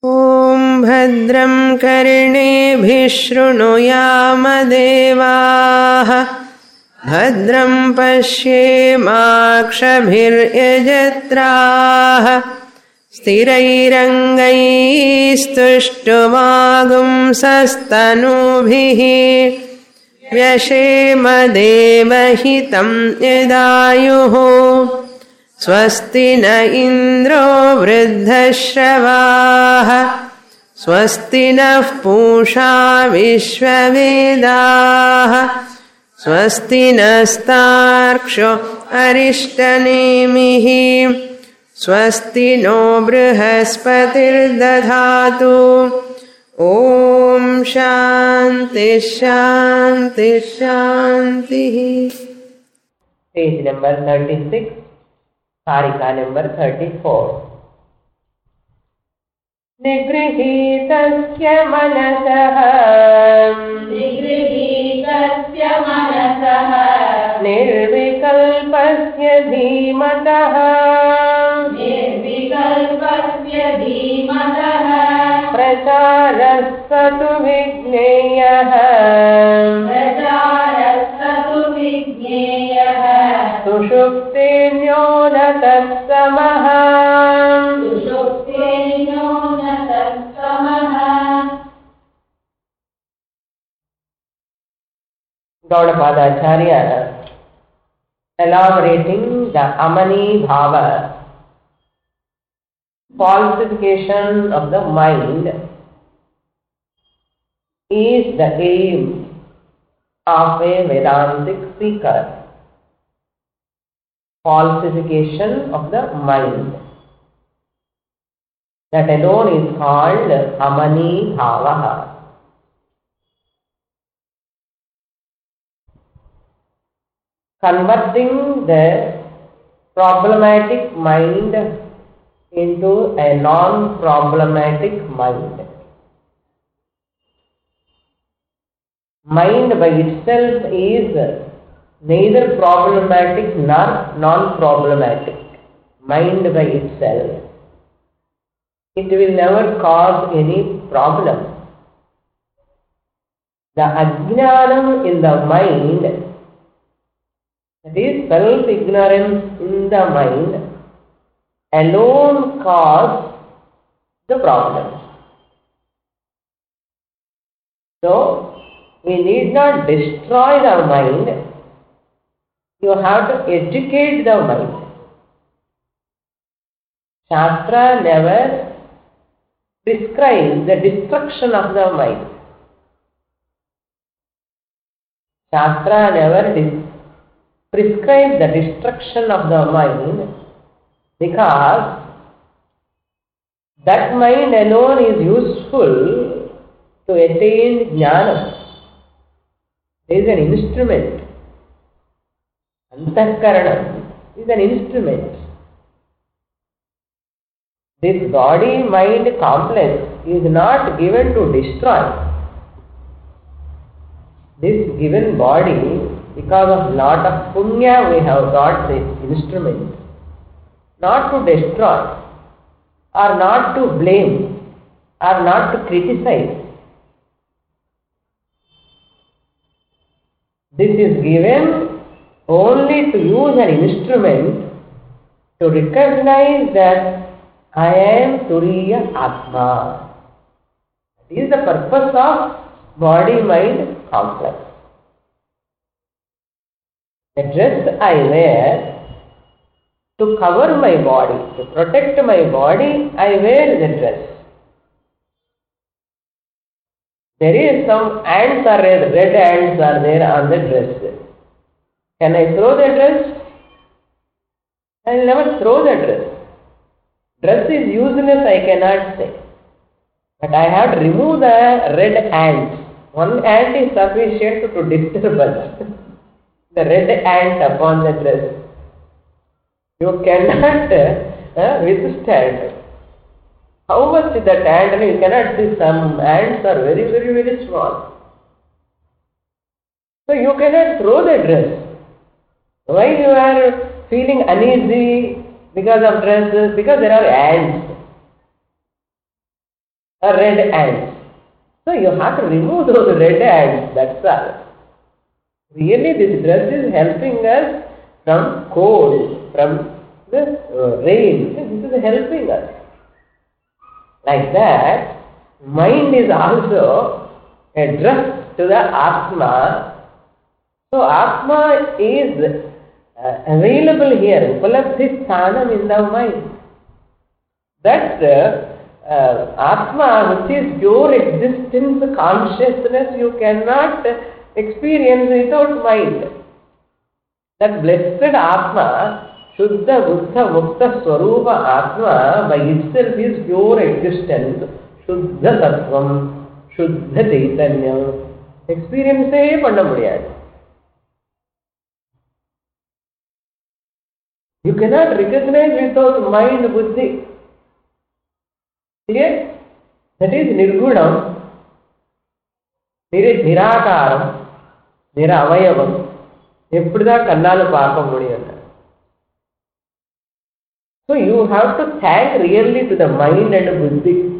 ॐ भद्रं कर्णेभिः शृणुयाम देवाः भद्रं पश्येमाक्षभिर्यजत्राः स्थिरैरङ्गैस्तुष्टुवागुंसस्तनूभिः व्यशेम देवहितं यदायुः स्वस्ति न इन्द्रो वृद्धश्रवाः स्वस्ति नः पूषा विश्ववेदाः स्वस्ति नस्तार्क्ष्यो अरिष्टनेमिः स्वस्ति नो बृहस्पतिर्दधातु ॐ शान्ति शान्ति शान्तिः। Page number 36, Karika number 34. निगृहीतस्य मनसः निर्विकल्पस्य धीमतः प्रचारस्तु विज्ञेयः सुषुप्तिन्यो न तत्समः Gaudapadacharya elaborating the Amani Bhava, falsification of the mind, is the aim of a Vedantic seeker. Falsification of the mind. That alone is called Amani Bhavaha. Converting the problematic mind into a non-problematic mind. Mind by itself is neither problematic nor non-problematic. Mind by itself, it will never cause any problem. The ajnanam in the mind, that is self-ignorance in the mind, alone cause the problem. So, we need not destroy the mind, you have to educate the mind. Shastra never prescribes the destruction of the mind. Shastra never prescribe the destruction of the mind, because that mind alone is useful to attain jnana. It is an instrument. Antahkaranam is an instrument. This body-mind complex is not given to destroy. This given body, because of lot of punya, we have got this instrument. Not to destroy, or not to blame, or not to criticize. This is given only to use an instrument to recognize that I am Turiya Atma. That is the purpose of body-mind complex. The dress I wear to cover my body, to protect my body, I wear the dress. There is some ants are red ants are there on the dress. Can I throw the dress? I will never throw the dress. Dress is useless, I cannot say. But I have to remove the red ants. One ant is sufficient to disturb us. The red ant upon the dress. You cannot withstand. How much that ant? You cannot see, some ants are very, very, very small. So you cannot throw the dress. Why you are feeling uneasy because of dresses? Because there are ants. red ants. So you have to remove those red ants, that's all. Really this dress is helping us from cold, from the rain. This is helping us. Like that, mind is also a dress to the Atma. So Atma is available here, Upalabdhi Sthanam in the mind. That Atma, which is pure existence, consciousness, you cannot experience without mind. That blessed Atma, Shuddha Buddha Mukta Swarupa Atma, by itself is pure existence, Shuddha Tattvam, Shuddha Chaitanyam. Experience panna mudiyadu. You cannot recognize without mind, buddhi. Clear? That is Nirgunam, Nirakaram, Niravayavam. Eppuda kannalu paaka mudiyadu. So you have to thank really to the mind and buddhi.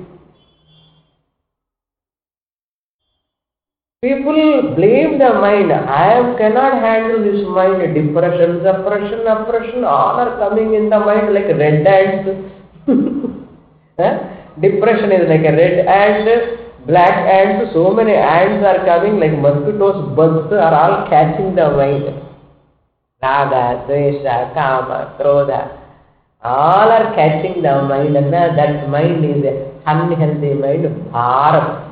People blame the mind. I cannot handle this mind. Depression, suppression, oppression, all are coming in the mind like red ants. Depression is like a red ant, black ants. So many ants are coming like mosquitoes, bugs are all catching the mind. Raga, Dvesha, Kama, Krodha. All are catching the mind, and that mind is a unhealthy mind, bharam.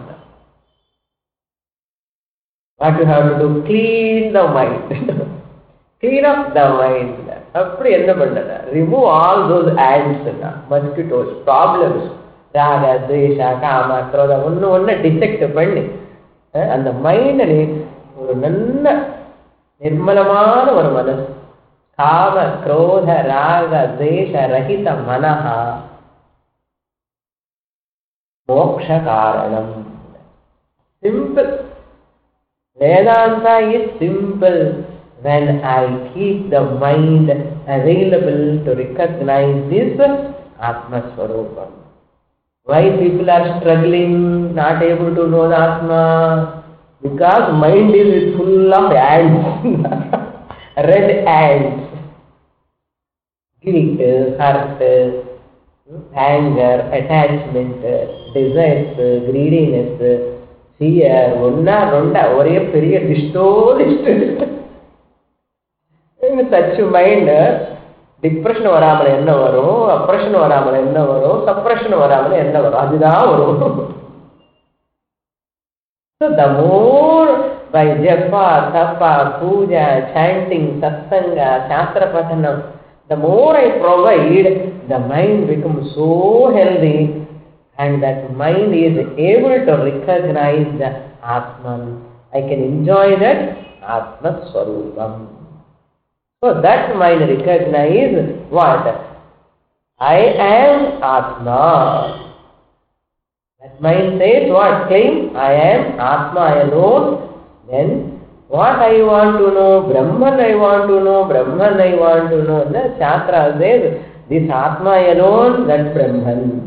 What you have to do? Clean the mind. Clean up the mind. Remove all those ants, mosquitoes, problems. Raga, Dvesha, Kama, Krodha. One dissect panni. And the mind is nirmalamana or manas. Kama, Krodha, Raga, Dvesha, Rahita, Manaha. Moksha Karanam. Simple. Vedanta is simple when I keep the mind available to recognize this Atma Swarupam. Why people are struggling, not able to know the Atma? Because mind is full of ants, red ants. Guilt, hurt, anger, attachment, desires, greediness, fear, ஒரே பெரிய list. In such mind, depression வராமல் என்ன வரும், oppression வராமல் என்ன வரும், suppression வராமல் என்ன வரும், அதுதான் வரும். So the more by japa, tapa, puja, chanting, satsanga, shastra pathanam, the more I provide, the mind becomes so healthy. And that mind is able to recognize the Atman. I can enjoy that Atma Swarupam. So that mind recognizes what? I am Atma. That mind says what? Claim I am Atma alone. Then what I want to know? Brahman I want to know. Brahman I want to know. The Shastra says this Atma alone, that Brahman.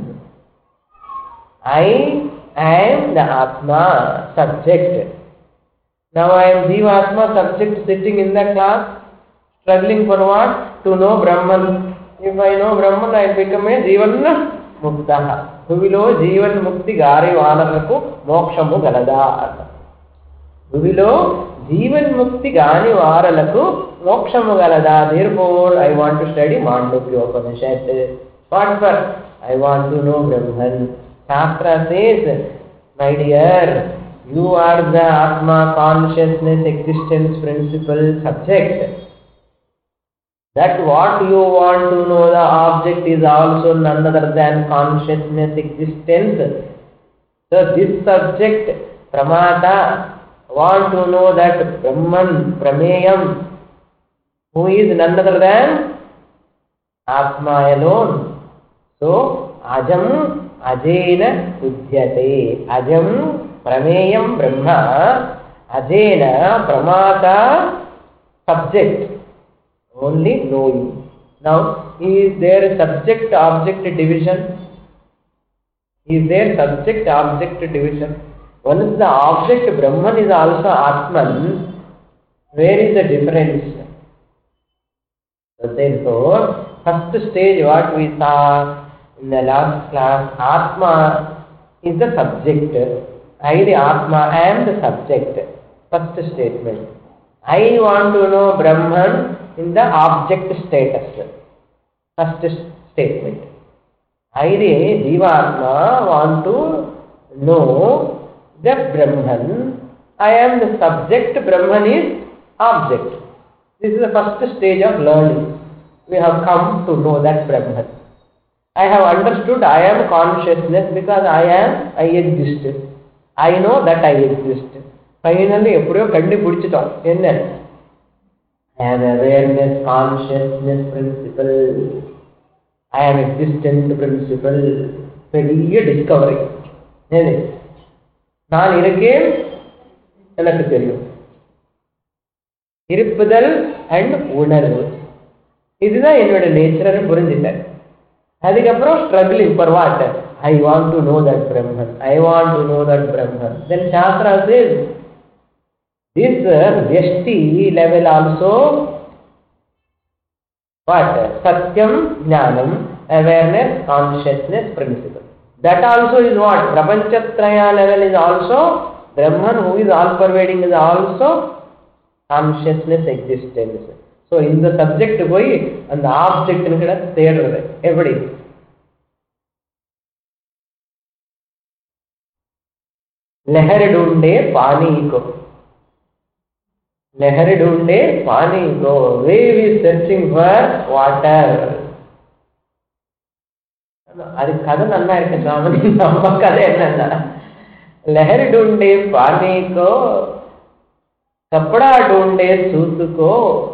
I am the Atma, subject. Now I am Jivatma, subject, sitting in the class, struggling for what? To know Brahman. If I know Brahman, I become a Jivan Muktaha. Huvilo Jivan Mukti Gari Vanaraku Mokshamu Galada. Huvilo Jivan Mukti Gani Varalaku Mokshamu Galada. Therefore, I want to study Mandukya Upanishad. What for? I want to know Brahman. Shastra says, my dear, you are the Atma, consciousness, existence, principle, subject. That what you want to know, the object is also none other than consciousness, existence. So this subject, Pramata, want to know that Brahman, Prameyam, who is none other than Atma alone. So, Ajam, Ajena Udyate. Ajam Prameyam Brahma. Ajena Pramata subject. Only knowing. Now, is there subject-object division? Is there subject-object division? Once the object Brahman is also Atman, where is the difference? So therefore, first stage what we saw in the last class, Atma is the subject. I the Atma, I am the subject. First statement. I want to know Brahman in the object status. First statement. I the Jivatma want to know the Brahman. I am the subject, Brahman is object. This is the first stage of learning. We have come to know that Brahman. I have understood I am consciousness because I exist. I know that I exist. Finally, எப்படியோ கண்டுபிடிச்சிட்டோம் என்ன? I am awareness, consciousness principle. I am existent principle. பெரிய discovery. நான் இருக்கேன், எனக்கு தெரியும். இருப்புதல் and உணர்வு, இதுதான் என்னோட நேச்சர் புரிஞ்சுட்டேன். அதுக்கப்புறம் struggling for what? I want to know that Brahman. I want to know that Brahman. Then Shastra says, this Vyashti level also, what? Satyam, Jnanam, awareness, consciousness, principle. That also is what? Prapanchatraya level is also, Brahman who is all-pervading is also consciousness, existence. So, in the subject போய் அந்த object கிட்ட தேடுறது எப்படி? लहर ढूंढे पानी को, लहर ढूंढे पानी को, wave is searching for water. அது கதை நல்லா இருக்கு சாமி. நம்ம கதை என்னன்னா, लहर ढूंढे पानी को, कपड़ा ढूंढे सूत को,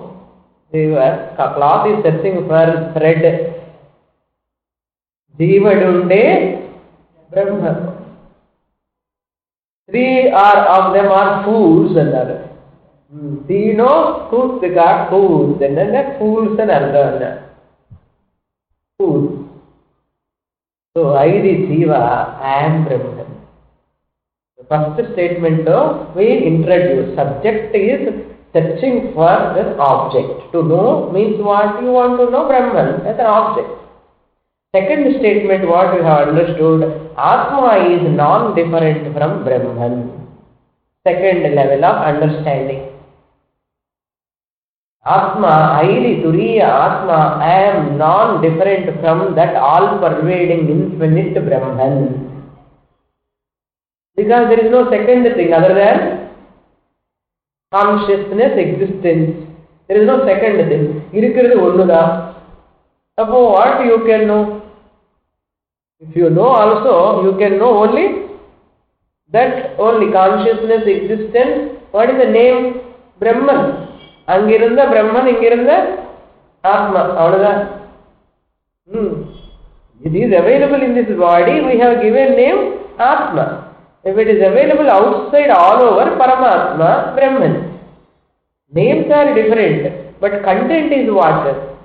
cloth is searching for thread, जीव ढूंढे ब्रह्म. Three of them are fools and others. Dino, fools, they got fools, and then fools and others. Fools. So, I the Jiva, I am Brahman. The first statement we introduce. Subject is searching for this object. To know means what? You want to know Brahman as an object. Second statement, what we have understood, Atma is non-different from Brahman. Second level of understanding. Atma, Airi, Turiya, Atma, I am non-different from that all-pervading infinite Brahman. Because there is no second thing other than consciousness, existence. There is no second thing. Irukkirathu onnuda. Therefore, what you can know? If you know also, you can know only that only consciousness, existence. What is the name? Brahman. Angirunda Brahman, ingirunda Atma. Avladhaan. It is available in this body. We have given name Atma. If it is available outside all over, Paramatma, Brahman. Names are different, but content is what?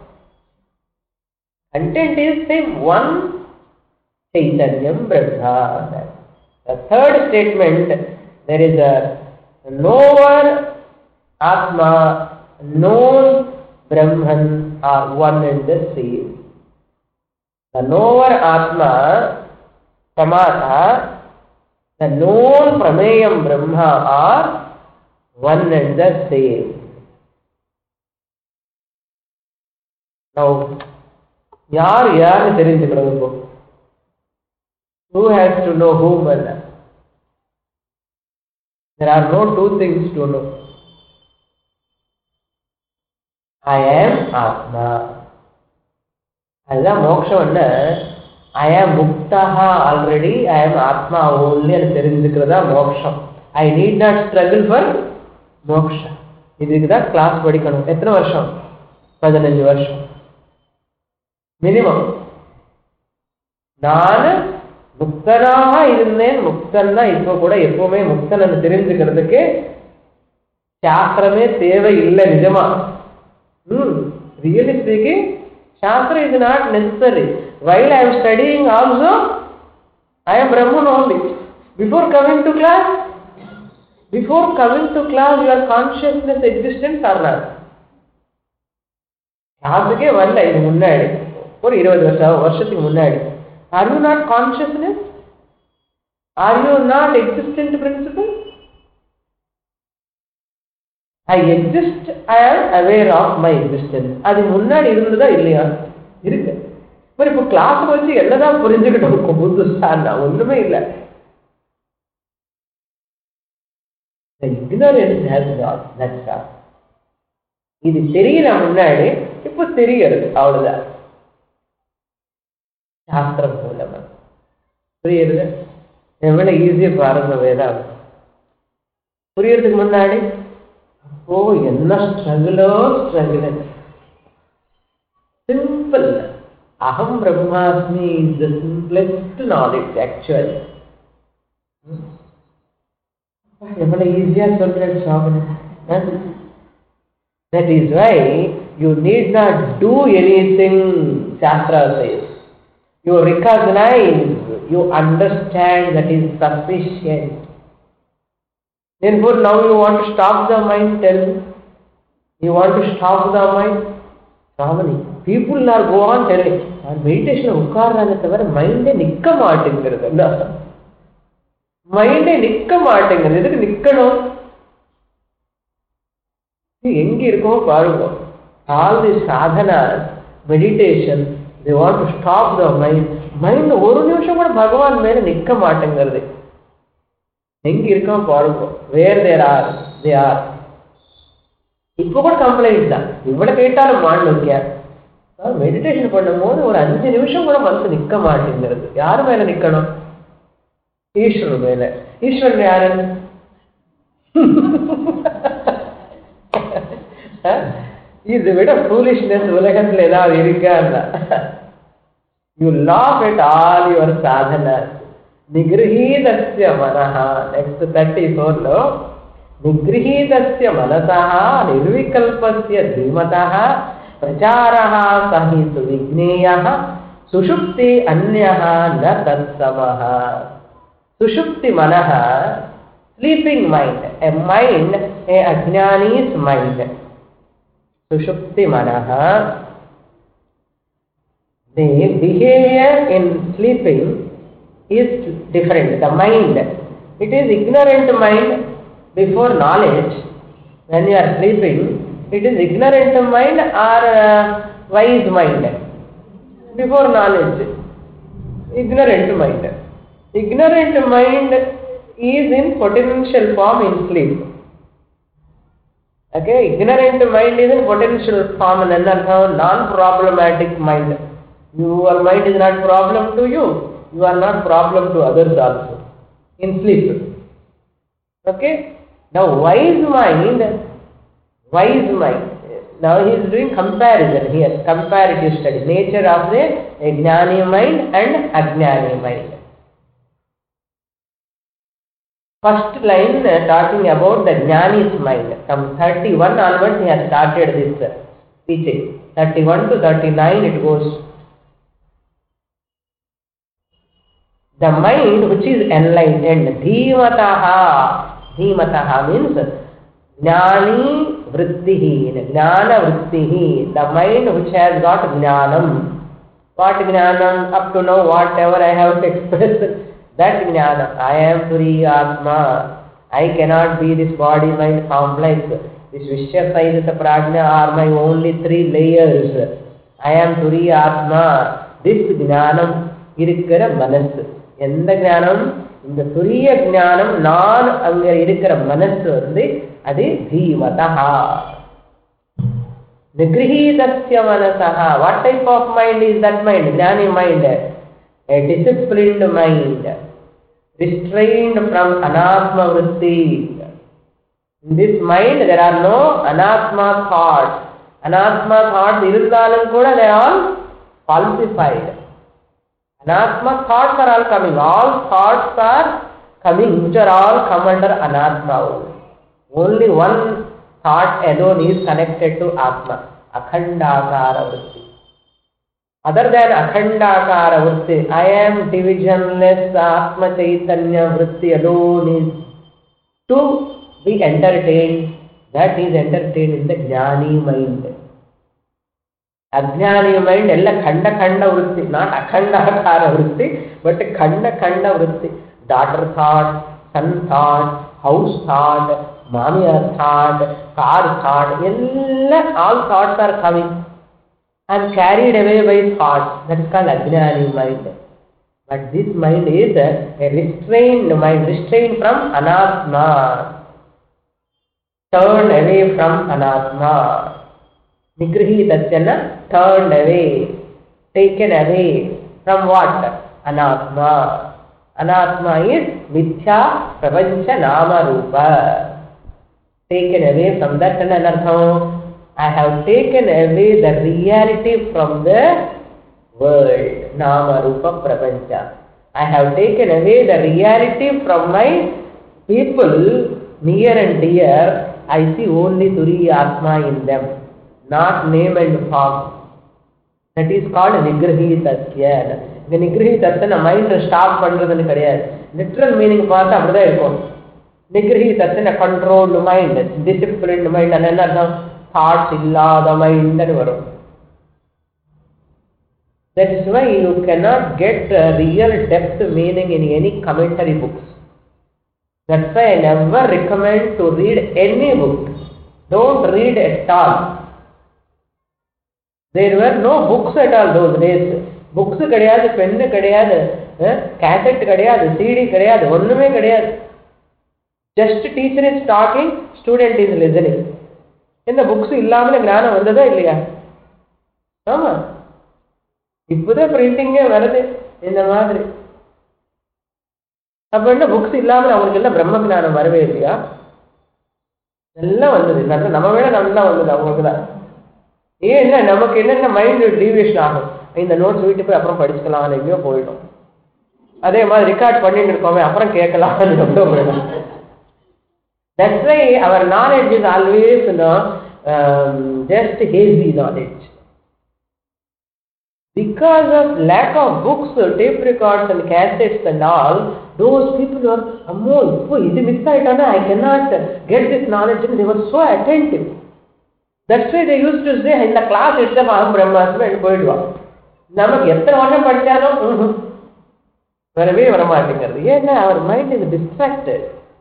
Content is same one Chaitanyam Brahma. The third statement, there is a knower Atma, known Brahman are one and the same. The knower Atma, Samatha, the known Prameyam Brahma are one and the same. Now, யார் யாருன்னு தெரிஞ்சுக்கணும். இப்போ who has to know whom? There are no two things to know. I am Atma. அதுதான் மோட்சம். என்ன? I am Muktaha already, I am Atma only and தெரிஞ்சுக்கிறதா மோட்சம். I need not struggle for moksha. இதுக்கு தான் கிளாஸ் படிக்கணும். எத்தனை வருஷம்? 15 வருஷம் மினிமம். நான் முக்தனாக இருந்தேன், முக்தன் தான் இப்போ கூட எப்பவுமே முக்தன் தெரிஞ்சுக்கிறதுக்கு சாஸ்திரமே தேவை இல்லை. நிஜமா really speaking, Shastra is not necessary. While I am studying also, I am Brahman only. Before coming to class, your consciousness existence or not? கிளாஸுக்கே வரல, இது முன்னாடி ஒரு 20 வருஷத்துக்கு முன்னாடி. Are you not consciousness? Are you not existent principle? I exist, I am aware of my existence. அது முன்னாடி இருந்ததா இல்லையா? இருக்கு. இப்போ கிளாஸ் வச்சு என்னதான் புரிஞ்சுக்கிட்டோம் புதுசானா? ஒண்ணுமே இல்லை. The ignorance has got, that's all. இது தெரியல முன்னாடி, இப்போ தெரிகிறது, அவ்வளவுதான். சாஸ்திரம் மூலமா புரியுது. எவ்வளவு ஈஸியா பாருங்க வேதாந்தம். புரியறதுக்கு முன்னாடி அப்போ என்ன ஸ்ட்ரகிளோ ஸ்ட்ரகிள். சிம்பிள். அகம் பிரம்மாஸ்மி is the simplest knowledge actually. எவ்வளவு ஈஸியா சொல்றேன் சுவாமி. That is why you need not do anything, Shastra says. You recognize, you understand, that is sufficient. Therefore now you want to stop the mind, tell me. You want to stop the mind? Ramani, people are go on telling, meditation உட்கார்றாங்க தவிர மைண்டே நிக்க மாட்டேங்கிறது. மைண்டே நிக்க மாட்டேங்கிறது. எதுக்கு நிக்கணும்? எங்க இருக்கோ பாருங்க. All the sadhanas, meditation, they want to stop the mind. Mind ஒரு நிமிஷம் கூட பகவான் மேல நிக்க மாட்டேங்கிறது. எங்க இருக்கோ பாருங்க. Where they are. இப்போ கூட கம்ப்ளைண்ட் தான். இவ்வளவு கேட்டாலும் மாட்டோங்க. மெடிடேஷன் பண்ணும்போது ஒரு 5 நிமிஷம் கூட மனசு நிக்க மாட்டேங்கிறது. யாரு மேல நிக்கணும்? ஈஸ்வரன் மேல. ஈஸ்வரன் யாரு? இதை விட ஃபூலிஷ்னஸ் உலகத்துல ஏதாவது இருக்கா? You laugh at all your சாதனாஸ். நிகிரஹீதஸ்ய மனஹ. நெக்ஸ்ட் 34 లో நிகிரஹீதஸ்ய மனசஹ நிர்விகல்பஸ்ய தீமதஹ பிரச்சாரஹ சஹிது விக்னேயஹ சுஷுப்தி அன்யஹ ந தத்சமஹ. சுஷுப்தி மனஹ, sleeping mind, a mind, a ajnani's mind. Sushupti manaha, the behavior in sleeping is different. The mind, it is ignorant mind before knowledge. When you are sleeping, it is ignorant mind or wise mind before knowledge. Ignorant mind. Ignorant mind is in potential form in sleep. Okay, ignorant mind is in potential form, and non-problematic mind. Your mind is not problem to you. You are not problem to others also in sleep. Okay. Now wise mind. Now he is doing comparison here. Comparative study. Nature of the jnani mind and ajnani mind. First line talking about the jnani's mind. From 31 onwards he has started this teaching. 31 to 39 it goes. The mind which is enlightened, dhimataha. Dhimataha means jnani vrittihi, jnana vrittihi. The mind which has got jnanam. What jnanam? Up to now whatever I have expressed, that jnana, I am Turiya Atma, I cannot be this body mind complex, this Vishya Saidata Prajna are my only 3 layers. I am Turiya Atma. This jnanam irukira manasu. எந்த ஞானம்? இந்த துரிய ஞானம் நான் அங்க இருக்கிற மனசு அது தீமதஹா. நிகிரஹீதஸ்ய மனசஹா. What type of mind is that mind? Jnani mind. A disciplined mind, restrained from anatma vritti. In this mind there are no anatma thoughts. Anatma thoughts irundhalum kuda they are all falsified. Anatma thoughts are all coming. All thoughts are coming which are all come under anatma. Only one thought alone is connected to atma. Akhandakara vritti. Other than Akhandakara Vritti, I am divisionless Atma Chaitanya Vritti alone is to be entertained. That is entertained in the Jnani mind. Ajnani mind ella Khanda Vritti, not Akhandakara Vritti, but Khanda Vritti. Daughter thought, son thought, house thought, mamiya thought, car thought, all thoughts are coming. I am carried away by thoughts. That is called Ajnani mind. But this mind is a restrained mind, restrained from Anatma. Turned away from Anatma. Nigrahi Tatyana, turned away, taken away from what? Anatma. Anatma is Mithya Prapancha Nama Rupa. Taken away from that and anartham. I have taken away the reality from the world. Nama Rupa Prapancha. I have taken away the reality from my people near and dear. I see only Turiya Atma in them, not name and form. That is called Nigrahi Tasya. The Nigrahi Tasya mind stop pandradhanu kadiyadu. Literal meaning paatha appadha irukum. Nigrahi Tasya controlled mind, disciplined mind, and another thoughts illada mind and varum. That is why you cannot get real depth meaning in any commentary books. That's why I never recommend to read any book. Don't read at all. There were no books at all those days. Books kadiyadu, pen kadiyadu, cassette kadiyadu, CD kadiyadu, onnume kadiyadu. Just teacher is talking, student is listening. In the books illamale gnana vandada illaya? Ama. Ippuda printing varade in the madri. Appo books illamale avangalukku brahma gnanam varave illaya? Ella vandadu. Nama vela nalla vandadu avangalukku da. ஏன்னா நமக்கு என்னென்ன mind deviation ஆகும். இந்த notes வீட்டு போய் அப்புறம் படிச்சுக்கலாம் எங்கேயோ போயிடும். அதே மாதிரி ரெக்கார்ட் பண்ணிட்டு இருக்கோமே அப்புறம் கேட்கலாம் போயிடும். That's why our knowledge is always just hazy knowledge. Because of lack of books, tape records and cassettes and all, those people were, oh, this miss aitana, I cannot get this knowledge, and they were so attentive. That's why they used to say in the class itself, Aham Brahmasmi and poidva. Namak ettana varsham padichalo varave varamatingiradhu. Yenna our mind is distracted.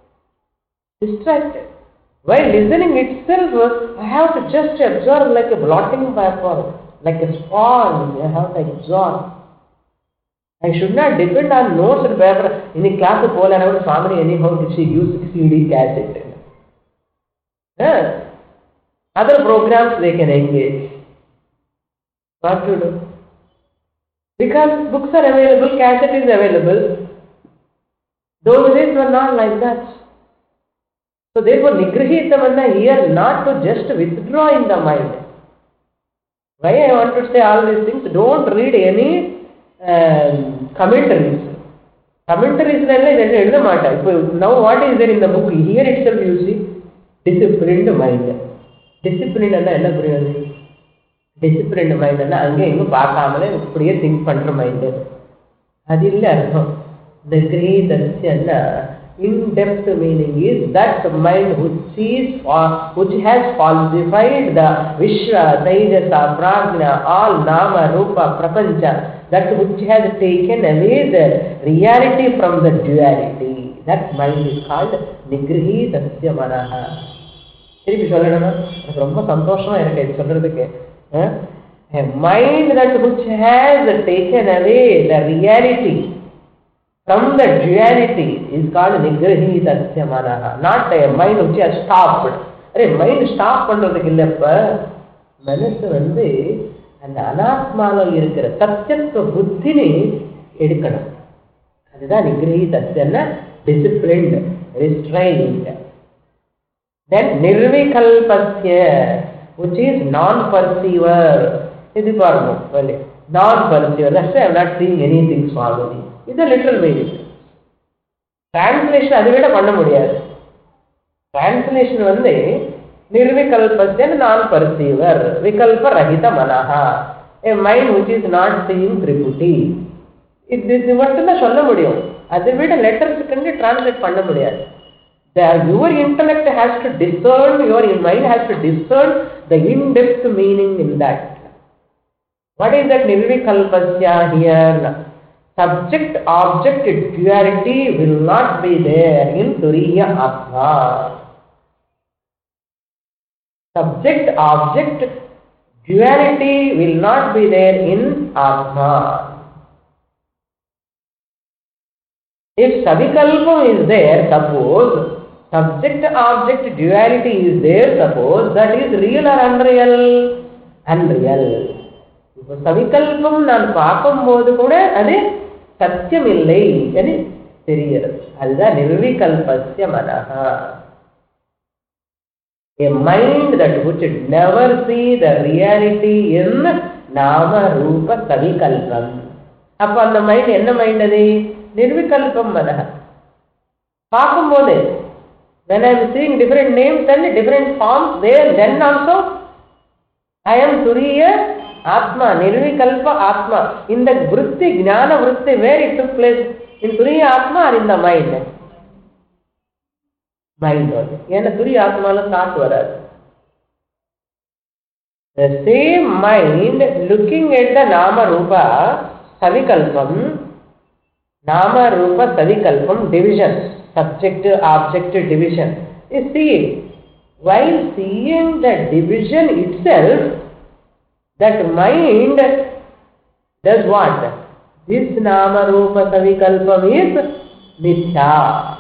While listening itself, I have to just absorb like a blotting paper, like a sponge. I have to absorb. I should not depend on notes and paper. In the class, Paul and Swami anyhow she used CD cassette. Other programs they can engage. What to do? Because books are available, cassette is available. Those days were not like that. So therefore, Nigrahitamana here not to just withdraw in the mind. Why I want to say all these things? Don't read any commentaries. Commentaries now what is there in the book? Here itself you see disciplined mind. Disciplined enna puriyadhu? Disciplined mind enna ange ingu paakaamale ippadiye think pandra mind. Adu illa artham. Nigrahitasya in-depth meaning is that mind which has falsified the Vishwa, Taijasa, Prajna, all Nama, Rupa, Prapancha, that which has taken away the reality from the duality. That mind is called Nigrahitasya Manaha. திருப்பி சொல்லணும்னா எனக்கு ரொம்ப சந்தோஷமா இருக்கு இது சொல்றதுக்கு. A mind that which has taken away the reality from the duality is called Nigrahitasya Manaha. Not a mind which has stopped. Mind stop பண்றதுக்கு இல்லப்ப மனசு அந்த அனாத்மால இருக்கிற சத்தியத்துவ புத்தினை எடுக்கணும். அதுதான் Nigrahitasya, disciplined, restrained. Then Nirvikalpasya, which is non-perceiver. This is non-perceiver. That's why I am not seeing anything Swami. It's a literal meaning. Translation adhu vida panna mudiyadhu. Translation Nirvikalpasya non-perceiver, vikalpa rahita manaha. a mind which is not seeing Triphuti. இது மட்டும்தான் சொல்ல முடியும். அதை விட லெட்டர்ஸுக்கு translate பண்ண முடியாது. Your intellect has to discern, your mind has to discern the in-depth meaning in that. What is that nirvikalpasya here? Subject-object duality will not be there in Turiya Atma. Subject-object duality will not be there in Atma. If Savikalpam is there, suppose subject-object duality is there, suppose that is real or unreal? Unreal. இப்போ சவிகல்பம் நான் பார்க்கும்போது கூட அது சத்தியம் இல்லை என்று தெரிகிறது. அதுதான் நிர்விகல்பஸ்ய மனஹா. A mind that would never see the reality in nama rupa savikalpam. அப்ப அந்த மைண்ட் என்ன மைண்ட் அது? நிர்விகல்பம் மனஹா. பார்க்கும்போது when I am seeing different names and different forms there, then also I am Turiya Atma, Nirvikalpa Atma. In the Vritti, Jnana Vritti, where it took place? In Turiya Atma or in the mind? Mind only. Yena Turiya Atma la thought varadu. The same mind looking at the Nama Rupa Savikalpam, Nama Rupa Savikalpam division, subject object division, is seeing. While seeing the division itself, that mind does what? This Nama Rupa Savikalpam is Mithya.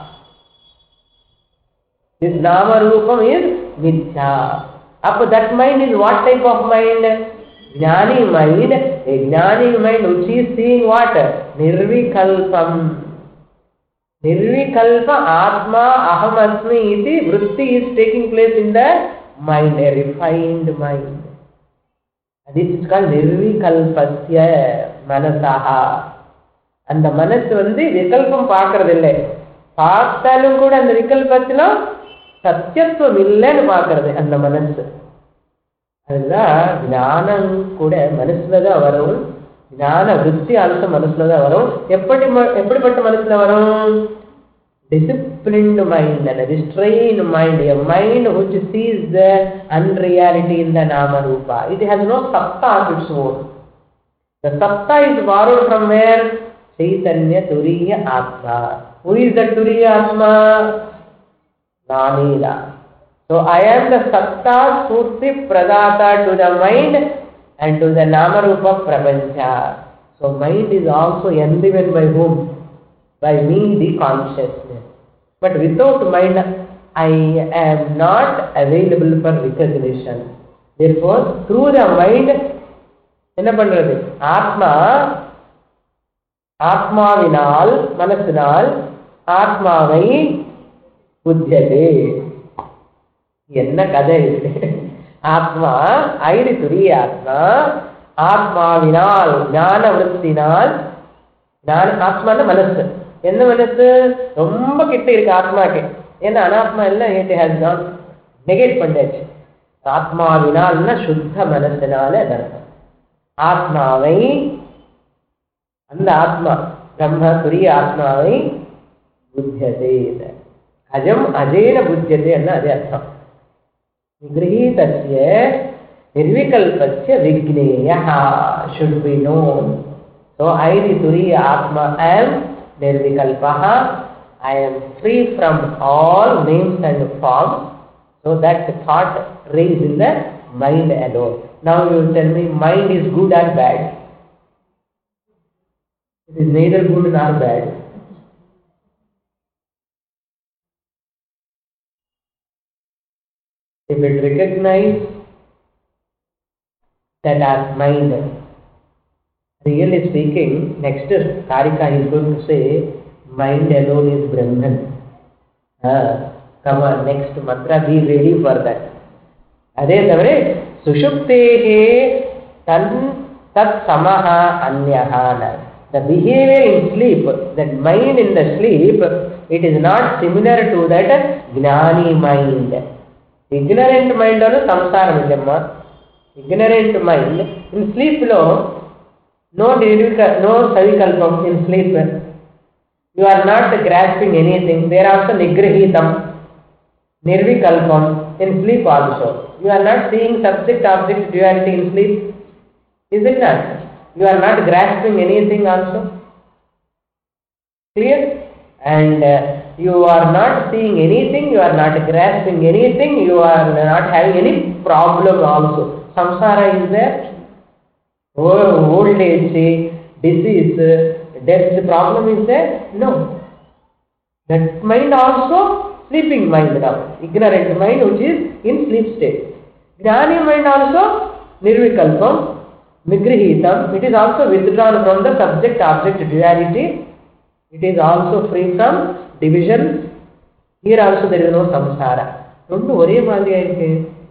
This Nama Rupam is Mithya. Up that mind is what type of mind? Jnani mind. A Jnani mind which is seeing what? Nirvikalpam. Nirvikalpa Atma Aham Asmi iti vritti is taking place in the mind, a refined mind. This is called Nirvikalpasya Manasaha. And the Manas வந்து விகல்பம் பார்க்கறதில்லை. பார்த்தாலும் கூட அந்த விகல்பத்திலும் சத்தியத்துவம் இல்லைன்னு பார்க்கறது அந்த மனசு. அதுதான் ஞானம் கூட மனசுல தான் வரும். ஞான விருத்தி ஆல்சோ மனசுல தான் வரும். எப்படிப்பட்ட மனசுல வரும்? Disciplined mind and a restrained mind, a mind which sees the unreality in the Nama Rupa. It has no satta of its own. The satta is borrowed from where? Chaitanya Turiya Atma. Who is the Turiya Atma? Nanila. So I am the satta surti pradata to the mind and to the Nama Rupa Prapancha. So mind is also enlivened by whom? By me, the consciousness. But without mind, I am not available for recognition. Therefore, through the mind, என்ன பண்றது? ஆத்மாவினால் மனசினால் ஆத்மாவை புத்தியதே. என்ன கதை இது? ஆத்மா ID துரிய ஆத்மா ஆத்மாவினால் ஞான விருத்தினால் ஆத்மான மனசு. என்ன மனசு? ரொம்ப கிட்ட இருக்கு ஆத்மாக்கு. ஏன்னா அனாத்மா எல்லாம் இட் ஹஸ் கான் நெகேட் பண்ணாச்சு. ஆத்மாவினால்னா சுத்த மனசினால அர்த்தம். ஆத்மாவை அந்த ஆத்மா பிரம்ம துரிய ஆத்மாவை புத்தியதே. அஜம் அஜேன புத்தியதே என்ன அதே அர்த்தம். நிகிரஹீதஸ்ய நிர்விகல்பஸ்ய விக்னேயः should be known. So I the Turiya Atma am Nirvikalpaha. I am free from all names and forms. So that thought raised in the mind alone. Now you tell me mind is good or bad? It is neither good nor bad. If it recognizes that as mind, really speaking, next Karika is going to say, mind alone is Brahman. Come on, next mantra, be ready for that. Adhe tavare, sushuptehe tan tat samaha anyaha. The behavior in sleep, that mind in the sleep, it is not similar to that Gnani mind. Ignorant mind or samsara villamma. Ignorant mind. In sleep, no savikalpam in sleep. You are not grasping anything. There also nigrahitam, nirvikalpam in sleep also. You are not seeing subject-object duality in sleep. Is it not? You are not grasping anything also. Clear? And you are not seeing anything, you are not grasping anything, you are not having any problem also. Samsara is there. Old age, disease, death problem is there? No. That mind also, sleeping mind now. Ignorant mind which is in sleep state. Jnani mind also, nirvikalpam, nigrahitam. It is also withdrawn from the subject-object duality. It is also free from division. Here also there is no samsara. ரெண்டு ஒரே மாதிரியா இருக்கு.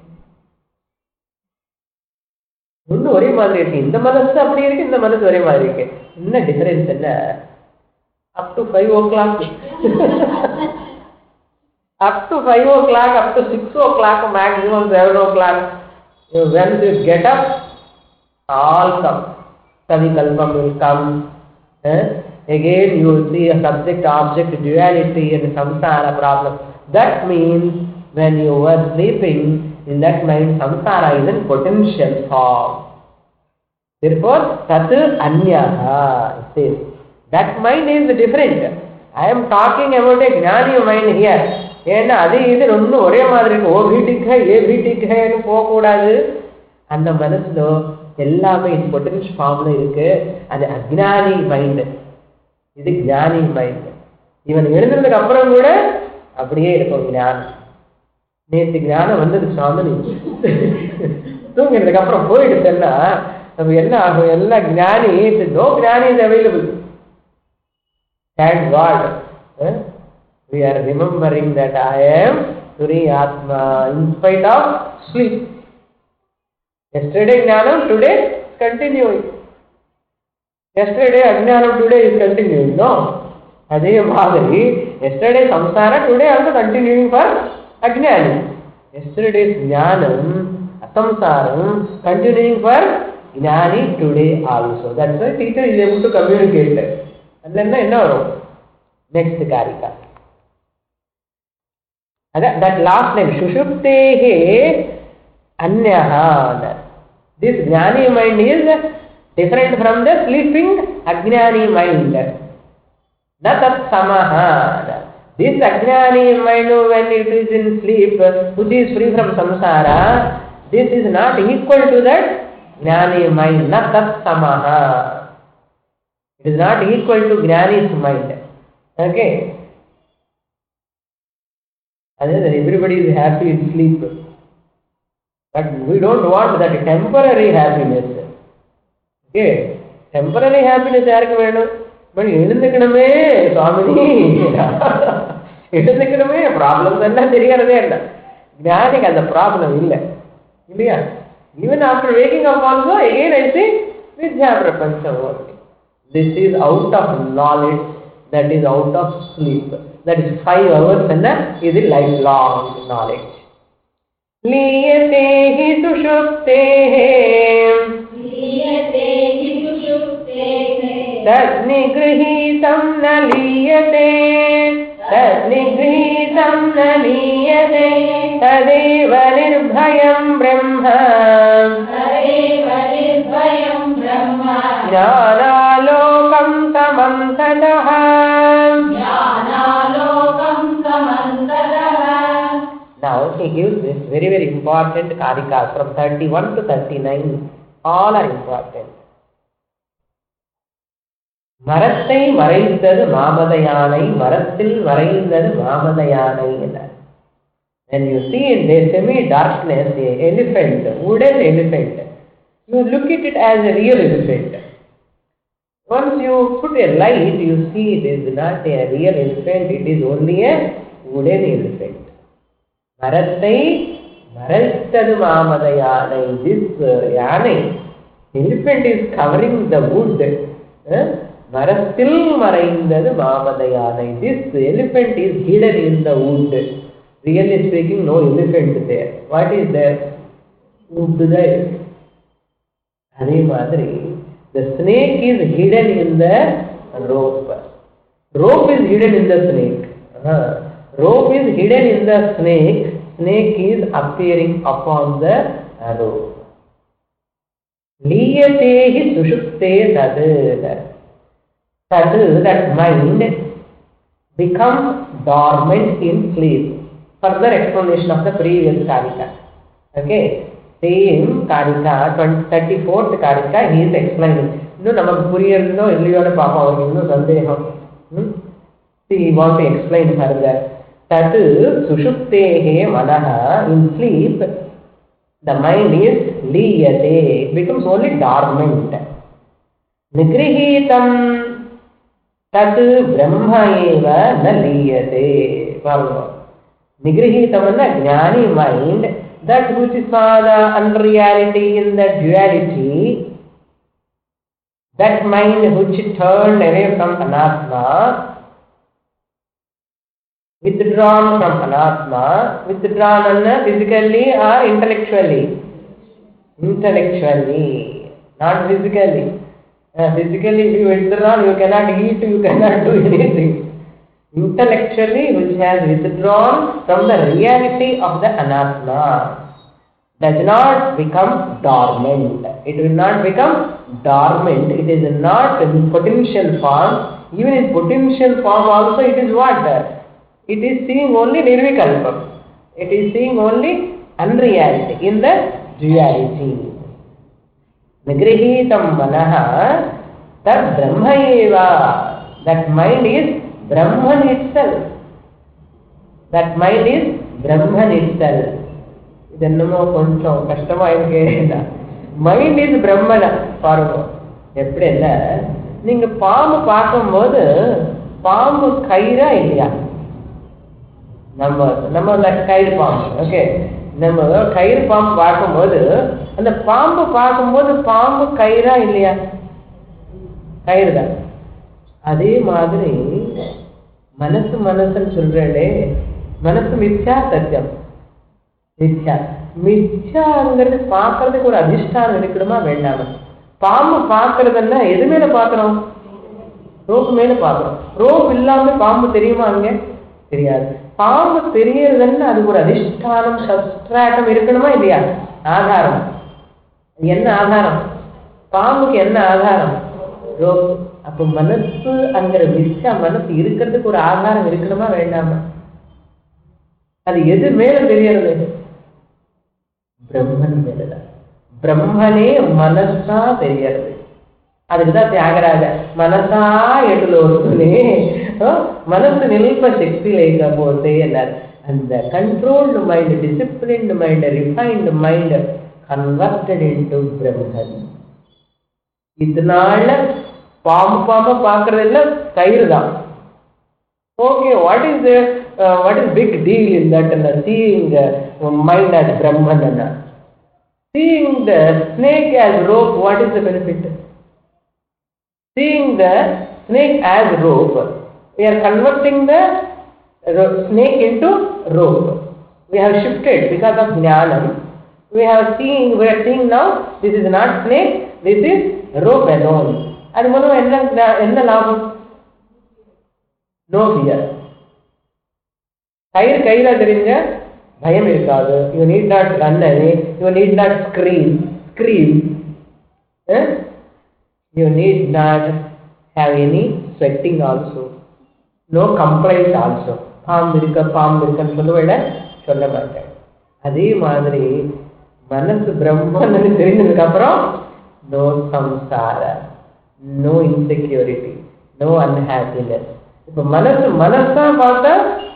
ரெண்டு ஒரே மாதிரி இருக்கு. இந்த மனசு அப்படி இருக்கு, இந்த மனசு ஒரே மாதிரி இருக்கு. என்ன டிஃபரன்ஸ் என்ன? Up to 5 o'clock. Up to 5 o'clock, up to 6 o'clock, maximum 7 o'clock. When you get up, all come. Savikalpam will come. Again you will see a subject-object duality and samsara problem. That means when you were sleeping, in that mind samsara is in potential form. Therefore, tat anyaha says. That mind is different. I am talking about a jnani mind here. ஏன்னா அது இது ஒன்று ஒரே மாதிரி இருக்கு. ஓ வீட்டுக்கு ஏ வீட்டுக்குன்னு போகக்கூடாது. அந்த மனசுல எல்லாமே பொட்டன்ஷியல் ஃபார்ம்ல இருக்கு. அது அஜ்ஞானி மைண்ட். இது ஞானி மைண்ட். இவன் எழுந்ததுக்கு அப்புறம் கூட அப்படியே இருக்கும் ஞானம். நேற்று ஞானம் வந்தது சாமி தூங்கிறதுக்கு அப்புறம் போயிடுச்சுன்னா நம்ம என்ன ஆகும்? எல்லாம் ஞானி, நோ ஞானி is available. Thank God. We are remembering that I am Turi Atma in spite of sleep. Yesterday Jnanam, today continuing. Yesterday Ajnanam, today is continuing. No. Adhe Madhuri, yesterday Samsara, today also continuing for Ajnani. Yesterday's Jnanam, Samsaram, continuing for Jnani today also. That's why teacher is able to communicate. And then enna varum? Next karika. That last line, Shushuptehe Anyaha. This Jnani mind is different from the sleeping Ajnani mind. Na tat samaha. This Ajnani mind, when it is in sleep, which is free from samsara, this is not equal to that Jnani mind. Na tat samaha. It is not equal to Jnani's mind. Okay? Everybody is happy in sleep. But we don't want that temporary happiness. Okay? Temporary happiness யாருக்கு வேணும்? But எழுந்துக்கணுமே சுவாமினி, எழுந்துக்கணுமே, problems எல்லாம் தெரிகிறதே இல்லை. ஞானிக்கு அந்த problem இல்லை இல்லையா? Even after waking up also again I say வித்யா பிரபஞ்சம் okay. This is out of knowledge, that is out of sleep. That is 5 hours and is a lifelong knowledge. Liyate hi sushuptehe tad nigrihitam na liyate tadeva nirbhayam brahma jnanalokam samantataha. Now he gives this very very important karikas from 31 to 39. All are important. மரத்தை மறைத்தது மாமதையானை, மரத்தில் மறைந்தது மாமதையானை என்றார். When you see in the semi-darkness a elephant, wooden elephant, you look at it as a real elephant. Once you put a light, you see it is not a real elephant, it is only a wooden elephant. மரத்தை மறைத்தது மாமதையானை. This யானை, elephant is covering the wood. மரத்தில் மறைந்தது மாமதையானை. This elephant is hidden in the wood. Really speaking, no elephant there. What is there? Wood there. அதே மாதிரி the snake is hidden in the rope. Rope is hidden in the snake. Rope is hidden in the snake. Snake is appearing upon the rope. Liyate hi sushupte tad. Tad, that mind becomes dormant in sleep. Further explanation of the previous karika. Okay. Same karika, 34th karika, he is explaining. இன்னும் நமக்கு புரியறதோ இல்லையோன்னு பார்ப்போம். அவருக்கு இன்னும் சந்தேகம். See, he wants to explain further. Tat sushuptehe manaha, in sleep, the mind is liyate, it becomes only dormant. Nigrihitam tat brahma eva na liyate. Nigrihitam na jnani mind, that which is the unreality in the duality, that mind which turned away from anatma, withdrawn from anatma, withdrawn physically or intellectually? Intellectually, not physically. Physically, if you withdrawn, you cannot eat, you cannot do anything. Intellectually, which has withdrawn from the reality of the anatma, does not become dormant. It will not become dormant. It is not in potential form. Even in potential form also, it is what? It is seeing only nirvikalpam. It is seeing only unreality in the duality. Nigrihitam manaha tad brahma eva. That mind is Brahman itself. That mind is Brahman itself. இது என்னமோ கொஞ்சம் கஷ்டமா இருக்கு. Mind is பிரம்மன பாருங்க. எப்படி இல்ல, நீங்க பாம்பு பார்க்கும்போது பாம்பு கயிறா இல்லையா? நம்ம கயிறு பாம்பு, ஓகே, நம்ம கயிறு பாம்பு பார்க்கும்போது அந்த பாம்பு பார்க்கும்போது பாம்பு கயிறா இல்லையா? கயிறு தான். அதே மாதிரி மனசுன்னு சொல்றே, மனசு மித்யா சத்தியம். மித்யாங்கிறது பார்க்கறதுக்கு ஒரு அதிஷ்டானம் இருக்கணுமா வேண்டாமா? பாம்பு பார்க்கறதுன்னா எது மேல பார்க்கணும்? ரோப் மேல பார்க்கணும். ரோப் இல்லாம பாம்பு தெரியுமா? அங்க தெரியாது. பாம்பு தெரியறதுன்னு அதுக்கு ஒரு அதிஷ்டானம், சப்ஸ்ட்ராட்டம் இருக்கணுமா இல்லையா? ஆதாரம். என்ன ஆதாரம்? பாம்புக்கு என்ன ஆதாரம்? ரோப். அப்ப மனசு அங்கிற மித்யா மனசு இருக்கிறதுக்கு ஒரு ஆதாரம் இருக்கணுமா வேண்டாமா? அது எது மேல தெரியறது? பிரம்மன் மேலதான். பிரம்மனே மனசா தெரியறது. அதுக்குதான் தியாகராஜ மனசா எட்டுலோருக்குனே மனசு நில்ப சக்தி లేకపోతే అన్నారు. அந்த controlled mind, disciplined mind, refined mind converted into Brahman. இதனால பாம்பு பார்க்கறதுல கயிறு தான். Okay, what is big deal in that? Seeing mind as Brahman, seeing the snake as rope, what is the benefit? Seeing the snake as rope, we are converting the snake into rope. We have shifted because of jnanam. We are seeing now this is not snake, this is rope alone. அது மூலம் என்ன லாபம்? No fear. கயிறா தெரிஞ்ச பயம் இருக்காது. You need not run away, you need not scream. You need not have any sweating also, no complaint also. பாம்பு இருக்குன்னு சொல்ல மாட்டேன். அதே மாதிரி மனசு பிரம்மன்னு தெரிஞ்சதுக்கு அப்புறம் நோ சம்சார, no insecurity, no unhappiness. இப்ப மனசா பார்த்தா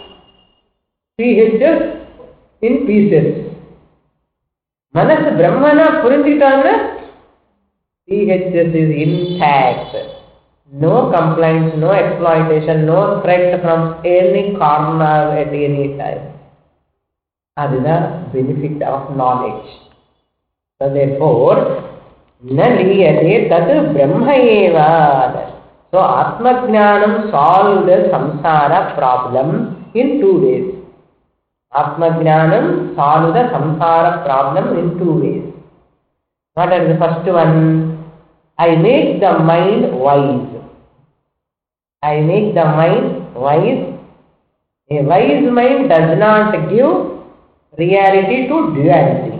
PHS in pieces. மனசு பிரம்மனா புரிஞ்சுட்டாங்க, PHS is intact. No complaints, no exploitation, no threat from any corner at any time. அதுதான் benefit of knowledge. So therefore न लीयते तत् ब्रह्म एव. So Atma Jnanam solved the samsara problem in 2 ways. Atma Jnanam solved the samsara problem in 2 ways. What is the first one? I make the mind wise. I make the mind wise. A wise mind does not give reality to duality.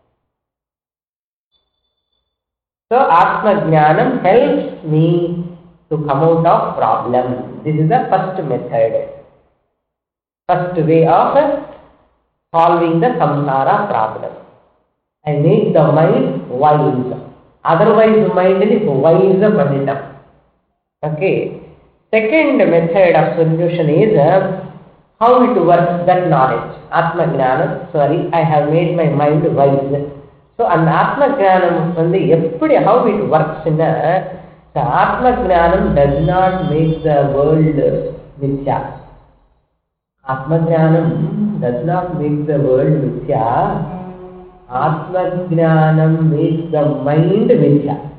So Atma Jnanam helps me to come out of problem. This is the first method. First way of solving the samsara problem. I make the mind wise. Otherwise mind is wise panditam. Okay. Second method of solution is how it works, that knowledge. Atma Jnanam. Sorry, I have made my mind wise. So, and Atma Jnanam, how it works in the Atma Jnanam does not make the world mithya. Atma Jnanam does not make the world mithya. Atma Jnanam makes the mind mithya.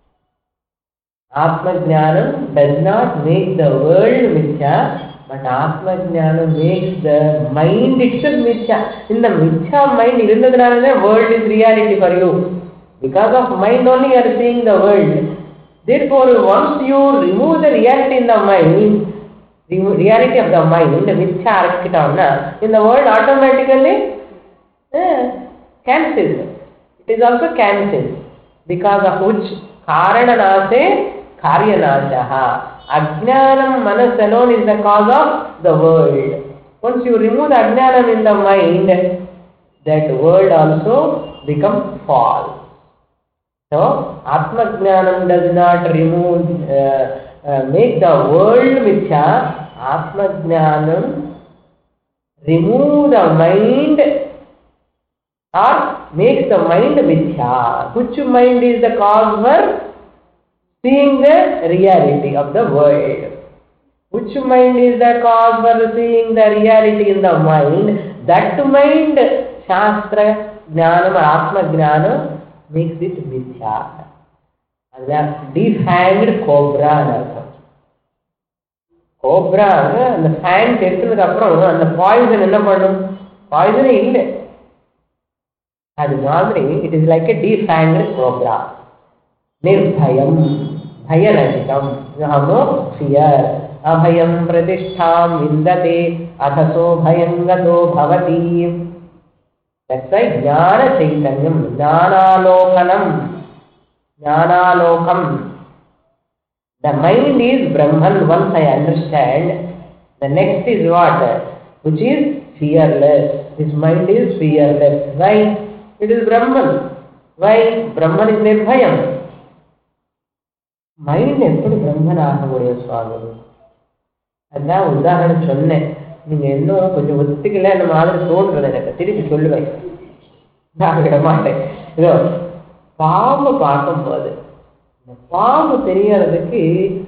Atma Jnanam does not make the world mithya. But Atma Jnana makes the mind itself mithya. In the mithya mind, the world is reality for you. Because of mind only you are seeing the world. Therefore, once you remove the reality in the mind, the reality of the mind, the mithya in the world automatically cancels. It is also cancelled. Because of which karana nase karya nashaha. Ajnanam manas alone is the cause of the world. Once you remove the ajnanam in the mind, that world also becomes false. So, Atma Jnanam does not make the world mithya. Atma Jnanam remove the mind or makes the mind mithya. Which mind is the cause for seeing the reality of the world? Which mind is the cause for seeing the reality in the mind? That mind, Shastra Jnanam or Atma Jnanam, makes it mithya. And the defanged cobra. Cobra, and the fang takes and the poison in the bottom. Poison is it. And normally it is like a defanged cobra. Nirbhayam, bhayanaditam, no fear, abhayam pratishtham vindate, athaso bhayangato bhavati. That's why jnana chaitanyam, jnanalokanam, jnanalokam. The mind is Brahman once I understand. The next is what? Which is fearless. This mind is fearless. Why? It is Brahman. Why? Brahman is nirbhayam. Mind எப்படி பிரம்மன் ஆக முடியும் சுவாமி? அதான் உதாரணம் சொன்னேன். நீங்க இன்னும் கொஞ்சம் ஒத்துக்கல அந்த மாதிரி தோன்றது எனக்கு. திருப்பி சொல்லுவேன், நான் விட மாட்டேன். இதோ பாம்பு பார்க்கும்போது இந்த பாம்பு தெரியறதுக்கு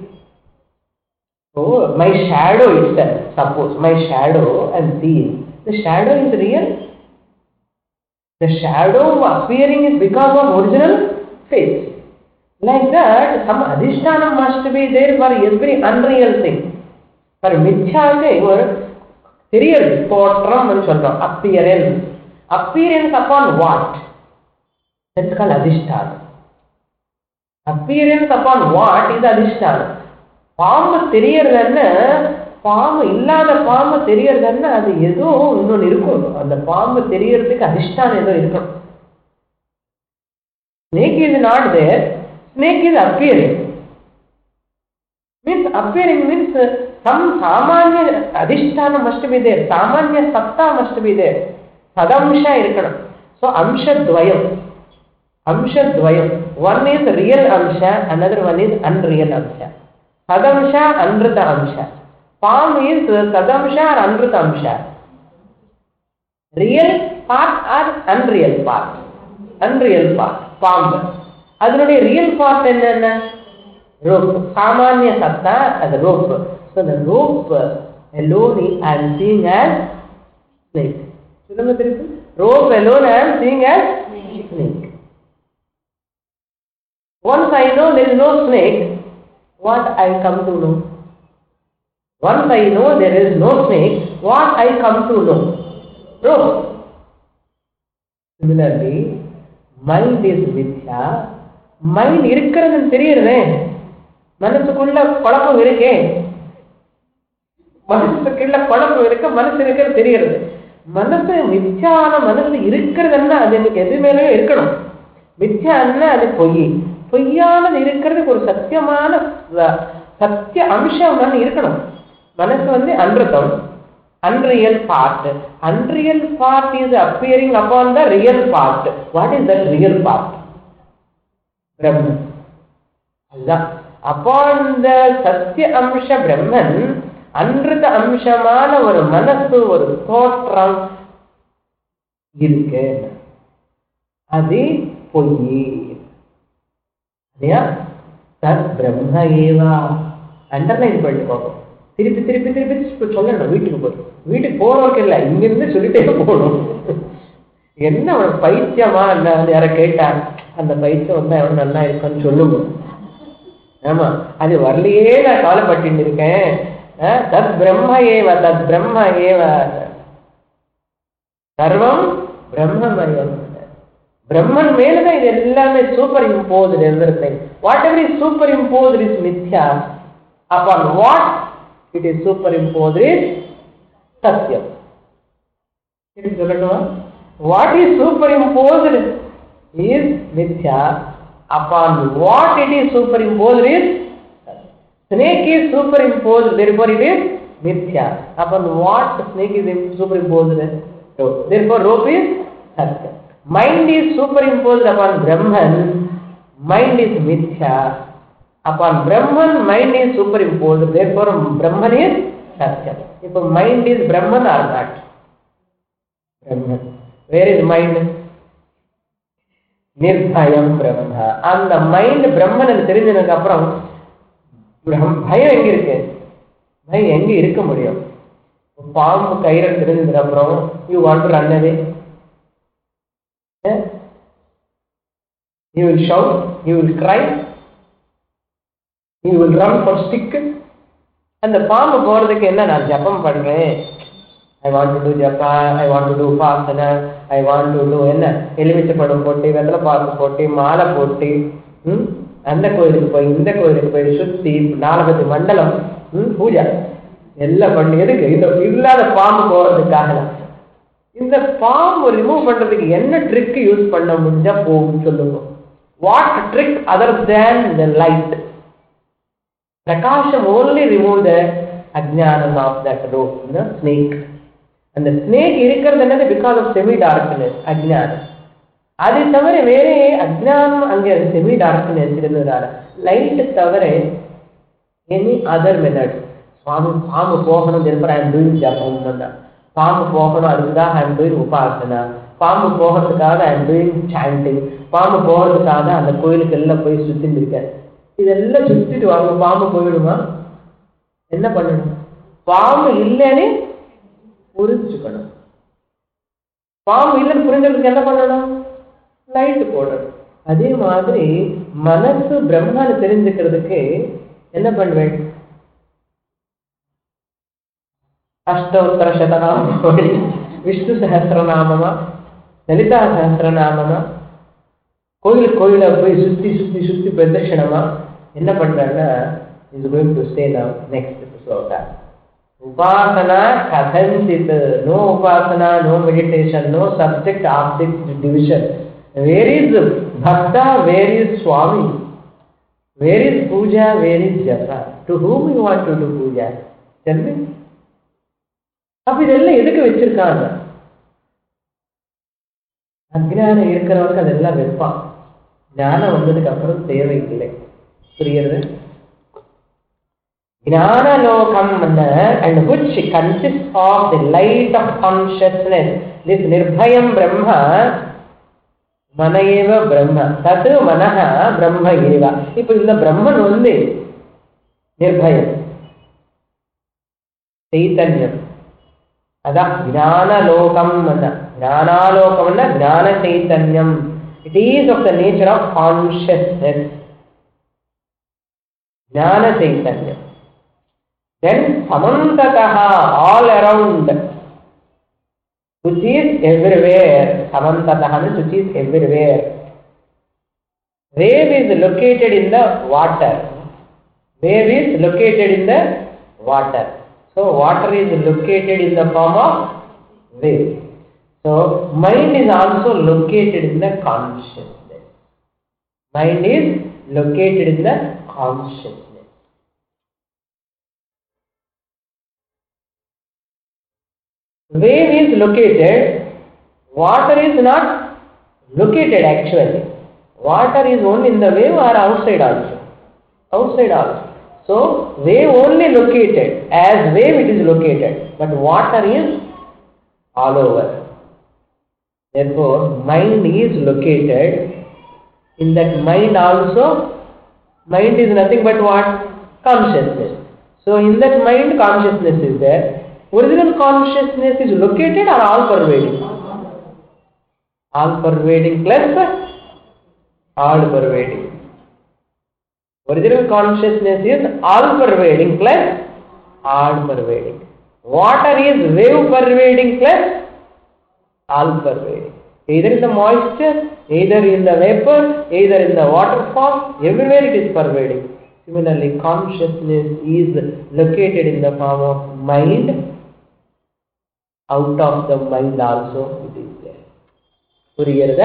my shadow it's suppose my shadow and seeing the shadow is real. The shadow appearing is because of original face. Like that, some adhishtanam must be there for every unreal thing. For mithya, appearance, appearance. Appearance upon what? That's called adhishtanam. Appearance upon what is adhishtanam? பாம்பு தெரியறதுன்னா, பாம்பு இல்லாத பாம்பு தெரியறதுன்னா அது ஏதோ இன்னொன்று இருக்கும். அந்த பாம்பு தெரியறதுக்கு அதிஷ்டானம் ஏதோ இருக்கும். Snake is not there. Snake is appearing. Means some samanya adhisthana must be there. Samanya satta must be there. Sadamsha irukkanam. So amsha dvayam. Amsha dvayam. One is real amsha, another one is unreal amsha. Sadamsha, anrita amsha. Palm is sadamsha or anrita amsha. Real part or unreal part? Unreal part. Palm. அதனுடைய real part என்னென்ன? rope. சாமானிய சத்தா அது rope. So the rope alone I am seeing as snake. சொல்லுங்க திருப்பி. Rope alone I am seeing as snake. Once I know there is no snake, what I come to know? Once I know there is no snake, what I come to know? Rope. Similarly, mind is மித்யா. Mind இருக்கிறதுன்னு தெரியுறதே, மனசுக்குள்ள குழப்பம் இருக்கே, மனசுக்குள்ள குழப்பம் இருக்க, மனசு இருக்கிறது தெரிகிறது. மனசு மித்யான மனசு இருக்கிறதுன்னா அது எனக்கு எது மேலே இருக்கணும். மித்யான்னா அது பொய், பொய்யானது இருக்கிறதுக்கு ஒரு சத்தியமான சத்திய அம்சம் இருக்கணும். மனசு அன்ருதம், unreal part. Unreal part is appearing upon the real part. What is that real part? Brahman. Upon the Satya Amsha Brahman, அன்றுத அம்சமான ஒரு மனசு, ஒரு தோற்றம் இருக்கு, அது பொய். தத் பிரம்ம ஏவா. அண்டர்லைன் பண்ணிக்கோங்க, திருப்பி திருப்பி திருப்பி சொல்லணும். வீட்டுக்கு போறவருக்கு இல்லை, இங்கிருந்து சொல்லிட்டே போகணும். என்ன அவன் பைத்தியமா யார கேட்டா அந்த பைத்தியம் எவ்வளவு நல்லா இருக்குன்னு சொல்லுங்க. ஆமா, அது வரலையே நான் கவலைப்பட்டு இருக்கேன். தத் பிரம்ம ஏவ, தத் பிரம்ம ஏவ, சர்வம் பிரம்மமயம். பிரம்மன் மேலதான் இது எல்லாமே superimposed. Everything, whatever is superimposed is மித்யா. upon what it is superimposed is satyam. What is superimposed is mithya. Upon what it is superimposed is satyam. Snake is superimposed, therefore it is mithya. Upon what snake is superimposed? Rope. Therefore rope is satyam. Mind is superimposed upon Brahman, mind is mithya. Upon Brahman, mind is superimposed, therefore Brahman is Satyam. If mind is Brahman or not? Brahman. Where is mind? Nirbhayam Brahma. And the mind Brahman and தெரிஞ்சதுக்கு அப்புறம் பயம் எங்க இருக்கு? பயம் எங்க இருக்க முடியும்? பாம்பு கயிறு தெரிஞ்சதுக்கு அப்புறம் you want to run away? You will shout, you will cry, you will run for stick. அந்த பாம்பு போறதுக்கு என்ன, நான் ஜபம் பண்றேன், I want to do japa, I want to do upasana, I want to do என்ன எலுமிச்சை பழம் போட்டு, வெத்தலை பாக்கு போட்டு, மாலை போட்டு, அந்த கோயிலுக்கு போய் இந்த கோயிலுக்கு போய் சுத்தி 40 மண்டலம் பூஜை எல்லாம் பண்ணி எதுக்கு? இந்த இல்லாத பாம்பு போறதுக்காக. இந்த பாம்பு ரிமூவ் பண்றதுக்கு என்ன ட்ரிக் யூஸ் பண்ண முடிஞ்சா போகும் சொல்லுங்க. What trick other than the light? Prakasham only remove the ajnanam of that rope, snake. And the snake இருக்கிறது என்னது? Because of semi darkness, ajnanam. அது தவிர வேற அஜ்ஞானம் அங்கே semi darkness இருந்ததால லைட் தவிர any other method. பாம்பு போகணும், therefore I am doing ஜபம். பாம்பு போகணும், அதுக்காக I am doing உபாசனா. பாம்பு போகிறதுக்காக I am doing chanting. பாம்பு போகிறதுக்காக அந்த கோயிலுக்கு எல்லாம் போய் சுத்திட்டு இருக்கேன். இதெல்லாம் சுத்திட்டு வாங்க, பாம்பு போயிடுமா? என்ன பண்ணணும்? பாம்பு இல்லைன்னு புரிஞ்சுக்கணும். பாம்பு இல்லைன்னு புரிஞ்சதுக்கு என்ன பண்ணணும்? லைட் போடணும். அதே மாதிரி மனசு பிரம்மன்னு தெரிஞ்சுக்கிறதுக்கு என்ன பண்ணுவேன்? அஷ்டோத்தர சதநாம, விஷ்ணு சஹஸ்ரநாமமா, லலிதா சஹஸ்ரநாமமா, கோயில போய் சுத்தி சுத்தி சுத்தி பிரதட்சணமா என்ன பண்றாங்கன்னா, is going to say now next sloka. Upasana kathanchit, no upasana, no meditation, no subject object division. Where is bhakta, where is swami? Where is puja, where is japa? To whom you want to do puja? Tell me. அப்ப இதெல்லாம் எதுக்கு வச்சிருக்காங்க? அஜ்ஞானம் இருக்கிறவங்க அதெல்லாம் வைப்பான். ஞானம் வந்ததுக்கு அப்புறம் தேவையில்லை. புரியுறது? ஞானலோகம் and which consists of the light of consciousness. This nirbhayam brahma manayeva brahma, tat manaha brahma eva. இப்ப இந்த பிரம்மன் நிர்பயம் சைத்தன்யம். அதான் ஞானலோகம். ஞானாலோகம் ஞான சைத்தன்யம். It is of the nature of consciousness. Jnana Chaitanya. Then Samantataha, all around, which is everywhere. Samantataha means which is everywhere. Wave is located in the water. Wave is located in the water. So water is located in the form of wave. So mind is also located in the consciousness. Mind is located in the consciousness. Wave is located, water is not located actually. Water is only in the wave or outside also. Outside also. So wave only located, as wave it is located, but water is all over. Therefore, mind is located. In that mind also, mind is nothing but what? Consciousness. So in that mind, consciousness is there. Original consciousness is located or all pervading? All pervading plus all pervading. Original consciousness is all pervading plus all pervading. Water is wave pervading plus all pervading. Either in the moisture, either in the vapor, either in the waterfall, everywhere it is pervading. Similarly, consciousness is located in the form of mind. Out of the mind also it is there. புரிகிறதா?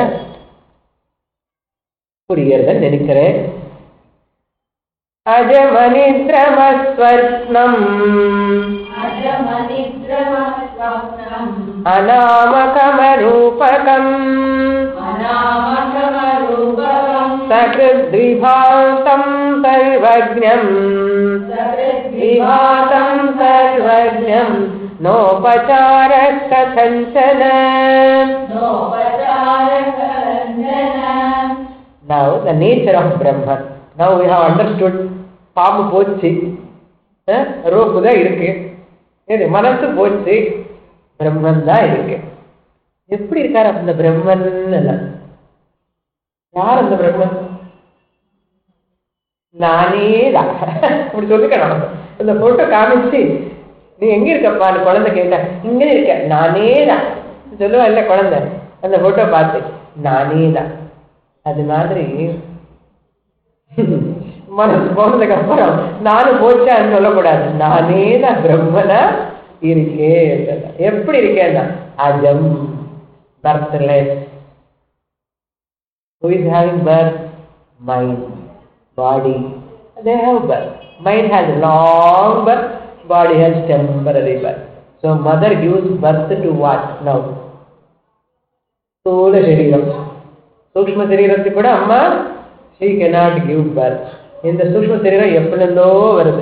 புரிகிறதா நினைக்கிறேன். அஜமனித்ரமஸ்வர்ணம் அநாமகமரூபகம் சகிருத்விபாதம் சர்வஜ்ஞம் விபாதம் சர்வஜ்ஞம் நோபசாரः கதஞ்சன. Now the nature of Brahman. Now we have understood. பாம்பு போச்சு, rope தான் இருக்கு, மனசு போச்சு, பிரம்மன் தான் இருக்கு. எப்படி இருக்காரு அந்த பிரம்மன்? யார் அந்த பிரம்மன்? நானே தான். அப்படி சொல்லிக்கணும். அந்த போட்டோ காமிச்சு நீ எங்க இருக்கப்பா குழந்தை கேட்டா, இங்க இருக்க, நானே தான் சொல்லுவா இல்ல குழந்தை. அந்த போட்டோ பார்த்து நானே தான். அது மாதிரி மனசு போனதுக்கு அப்புறம் நானும் போச்சான்னு சொல்லக்கூடாது. நானே தான் பிரம்மனா இருக்கேன். எப்படி இருக்கேன்னா அஜம், birthless. Who is having birth? Mind, body. They have birth. Mind has long birth, body has temporary birth. So mother gives birth to what now? Sthula Shariram. Sukshma Sharirathu kuda amma she cannot give birth. இந்த சூக்ஷ்ம சரீரம் எப்படிந்தோ வருது.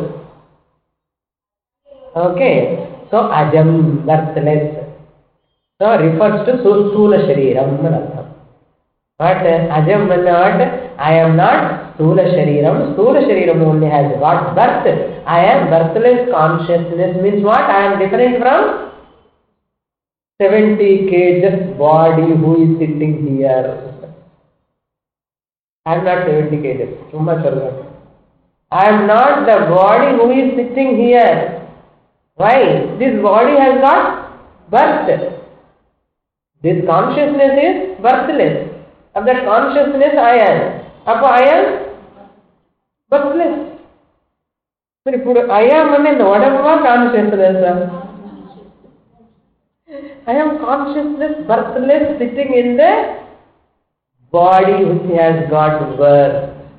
Okay, so ajam, birthless, so refers to sthula shariram. But ajam will not, I am not sthula shariram. Sthula shariram only has got birth. I am birthless consciousness means what? I am different from 70 kg body who is sitting here. I am not 70 kg. Summa chalva. I am not the body who is sitting here. Why? This body has got birth. This consciousness is birthless. Of that consciousness I am. Appo I am birthless. I am in whatever consciousness. I am consciousness, birthless, sitting in the body which has got birth.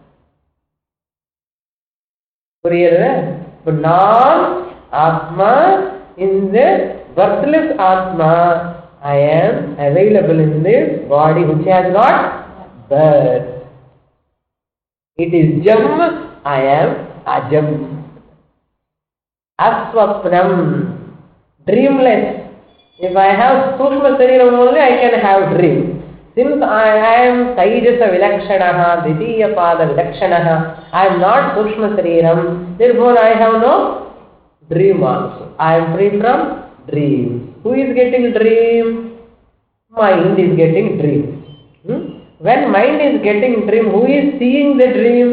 But non Atma, in the birthless Atma, I am available in this body which has got birth. It is Jam, I am Ajam. Aswapnam, dreamless. If I have Sukshma Shariram only, I can have dream. Since I am Taijasa Vilakshanaha, Ditiya Pada Vilakshanaha, I am not Sukshma Shariram, therefore I have no dream also. I am free from dream. Who is getting dream? Mind is getting dream. When mind is getting dream, who is seeing the dream?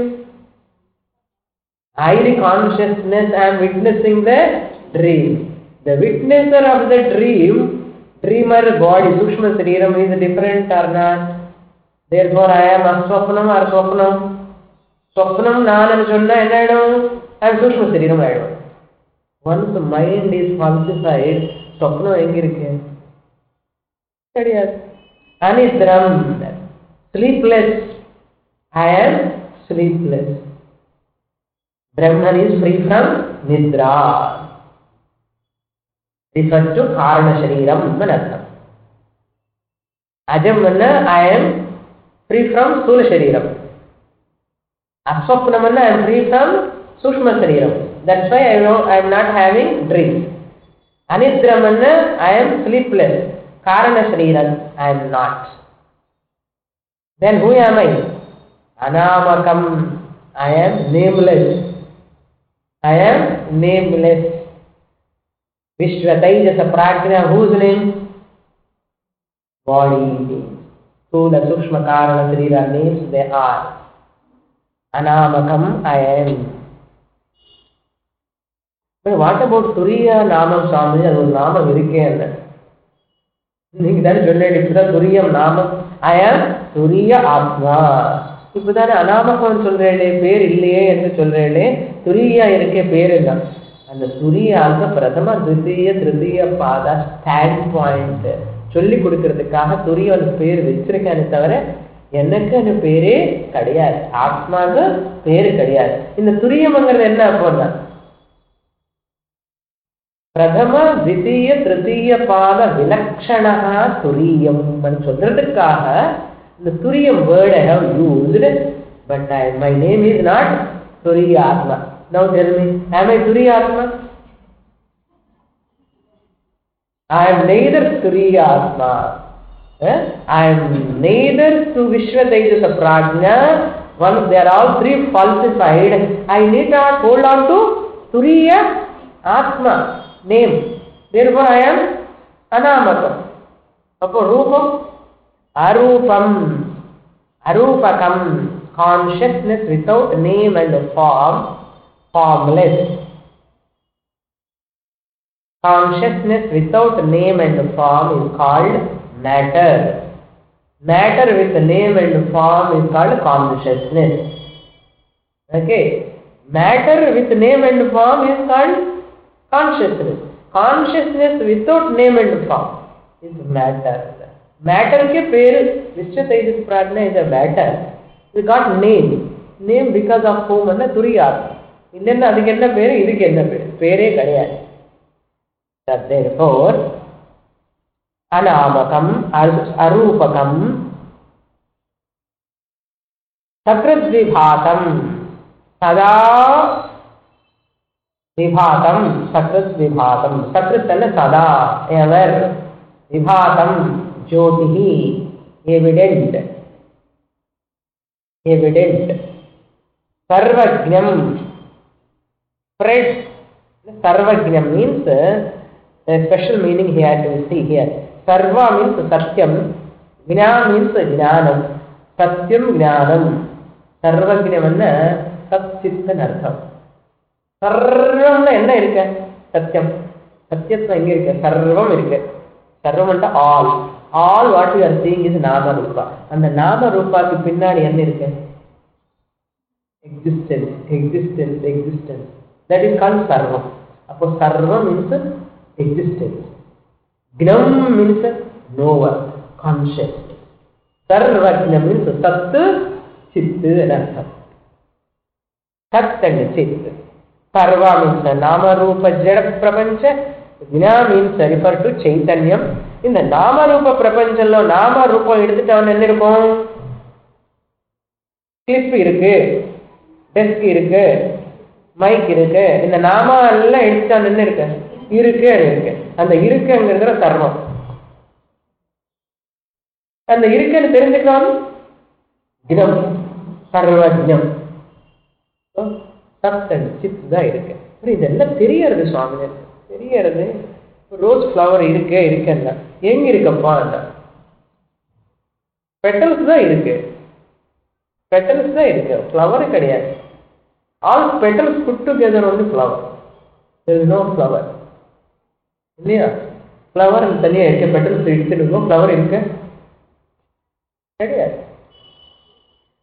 I, the consciousness, I am witnessing the dream. The witnesser of the dream, dreamer body, Sukshma Shariram, is different or not? Therefore I am aswapnam or swapnam. Swapnam நான் சொன்னா என்ன ஆயிடும்? I am சூக்ஷ்ம சரீரம் ஆயிடும். Once the mind is falsified, swapnam எங்க இருக்கு? கிடையாது. Anidram, sleepless. I am sleepless. Brahman is free from nidra. Refers to karana shariram manartham. Ajam manna I am free from sthula shariram. Aswapna manna I am free from sushma shariram. That's why I am not having dreams. Anidra manna I am sleepless. Karana shariram I am not. Then who am I? Anamakam. I am nameless. I am nameless. Vishwa Taijasa Prajna, whose name? Body names. Sthula Sukshma Karana Sharira names they are. Anamakam I am. But what about Turiya Namam Swami? அது ஒரு நாமம் இருக்கே என்ன? நீங்க தானே சொன்னீங்க இப்பதான் துரியம் நாமம். I am Turiya Atma. இப்பதானே அனாமகம் சொல்றேனே பேர் இல்லையே என்று சொல்றேனே துரியா இருக்க பேர் என்ன? அந்த துரியாவுக்கு பிரதம தித்திய திருத்திய பாத ஸ்டாண்ட் பாயிண்ட் சொல்லி கொடுக்கறதுக்காக துரியன் பேர் வச்சிருக்கானே தவிர எனக்கு அந்த பேரே கிடையாது. ஆத்மாவுக்கு பேரு கிடையாது. இந்த துரியம்ங்கிறது என்ன அப்படின்னா பிரதம தித்திய திருத்திய பாத விலக்ஷணா துரியம் சொல்றதுக்காக இந்த துரியம் word I have used, but my name is not Turiya Atma. Now tell me, am I Turiya Atma? I am neither Turiya Atma. I am neither to Vishwa Tejas Prajna. Once they are all three falsified, I need not hold on to Turiya Atma name. Therefore I am Anamakam. Appo Rupam Arupam, Arupakam, consciousness without name and form, formless. Consciousness without name and form is called matter. Matter with name and form is called consciousness. Okay. Matter with name and form is called consciousness. Consciousness without name and form is matter. Matter के पेर विश्व तेजस प्राज्ञा is a matter. We got name. Name because of whom अन्ना तुरिया. इन्हें अधिक अन्ना पेर इधर के अन्ना पेर पेरे करें. Therefore, अनामकम अरूपकम सकृद्विभातम सदा विभातम सकृद्विभातम सकृत्तन सदा ever विभातम Jyoti evident sarvajnam spread. Sarvajnam means a special meaning here to see here. Sarva means satyam, jnana means jnanam, satyam jnanam. Sarvajnam enna satchittan artham. Sarvam enna irukka satyam, satyatva enga irukka sarvam irukka. Sarvam anta all what we are seeing is nama rupa. And the nama rupa ku pinnadi enna irukku? Existence. That is called sarva. Appo sarva means existence. Gnam means knower, conscious. Sarvajna means sat, chit and artham. Sat and chit. Sarva means nama rupa jada prapancha. Jna means refer to chaitanyam. இந்த நாம ரூப பிரபஞ்சம்ல நாம ரூபம் எடுத்துட்டவன் என்ன இருக்கும்? Clip இருக்கு, desk இருக்கு, mic இருக்கு. இந்த நாம எல்லாம் எடுத்துட்டவன் என்ன இருக்கு? இருக்கு. அந்த இருக்குங்கிறதுல சர்வம். அந்த இருக்குன்னு தெரிஞ்சுக்கலாம் தினம் சர்வஜம் சத்தன் சித் தான் இருக்கு. இதெல்லாம் தெரியறது சுவாமி, தெரியறது. ரோஸ் ஃப்ளவர் இருக்குன்னா எங்க இருக்கப்பா? பெட்டல்ஸ் தான் இருக்கு, ஃப்ளவர் கிடையாது. All petals put together only flower. There is no flower இல்லையா? ஃப்ளவர் தனியாக இருக்க, பெட்டல்ஸ் எடுத்துருக்கோம், ஃப்ளவர் இருக்க கிடையாது.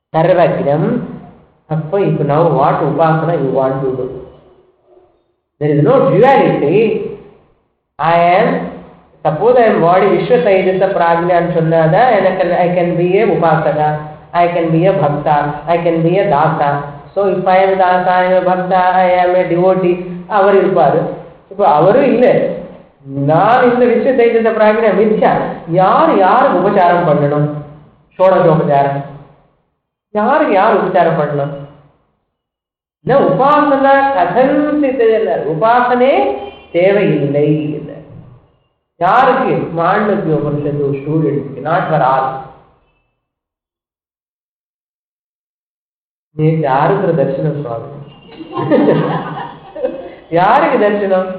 Sarvagnam. If now what upasana you want to do? There is no duality. Suppose I am body Vishwataijasa Prajna and Shunnada, and I can be a Upasaka, I can be a Bhakta, I can be a Dasa. So if I am Dasa, I am a Bhakta, I am a devotee, our Irupadu. If our ille, நான் இந்த Vishwataijasa Prajna Mithya, யார் உபச்சாரம் பண்ணணும்? ஷோடசோபச்சாரம். யார் உபச்சாரம் பண்ணணும்? ந உபாசனா கதன்சிதல்ல, உபாசனே தேவையில்லை. யாருக்கு? மாண்டவிய உபனிஷத்து ஸ்டூடெண்ட்ஸ்க்கு, நாட் ஃபார் ஆல். நீங்க யாருக்கு தரிசனம் சுவாமி? யாருக்கு தரிசனம்?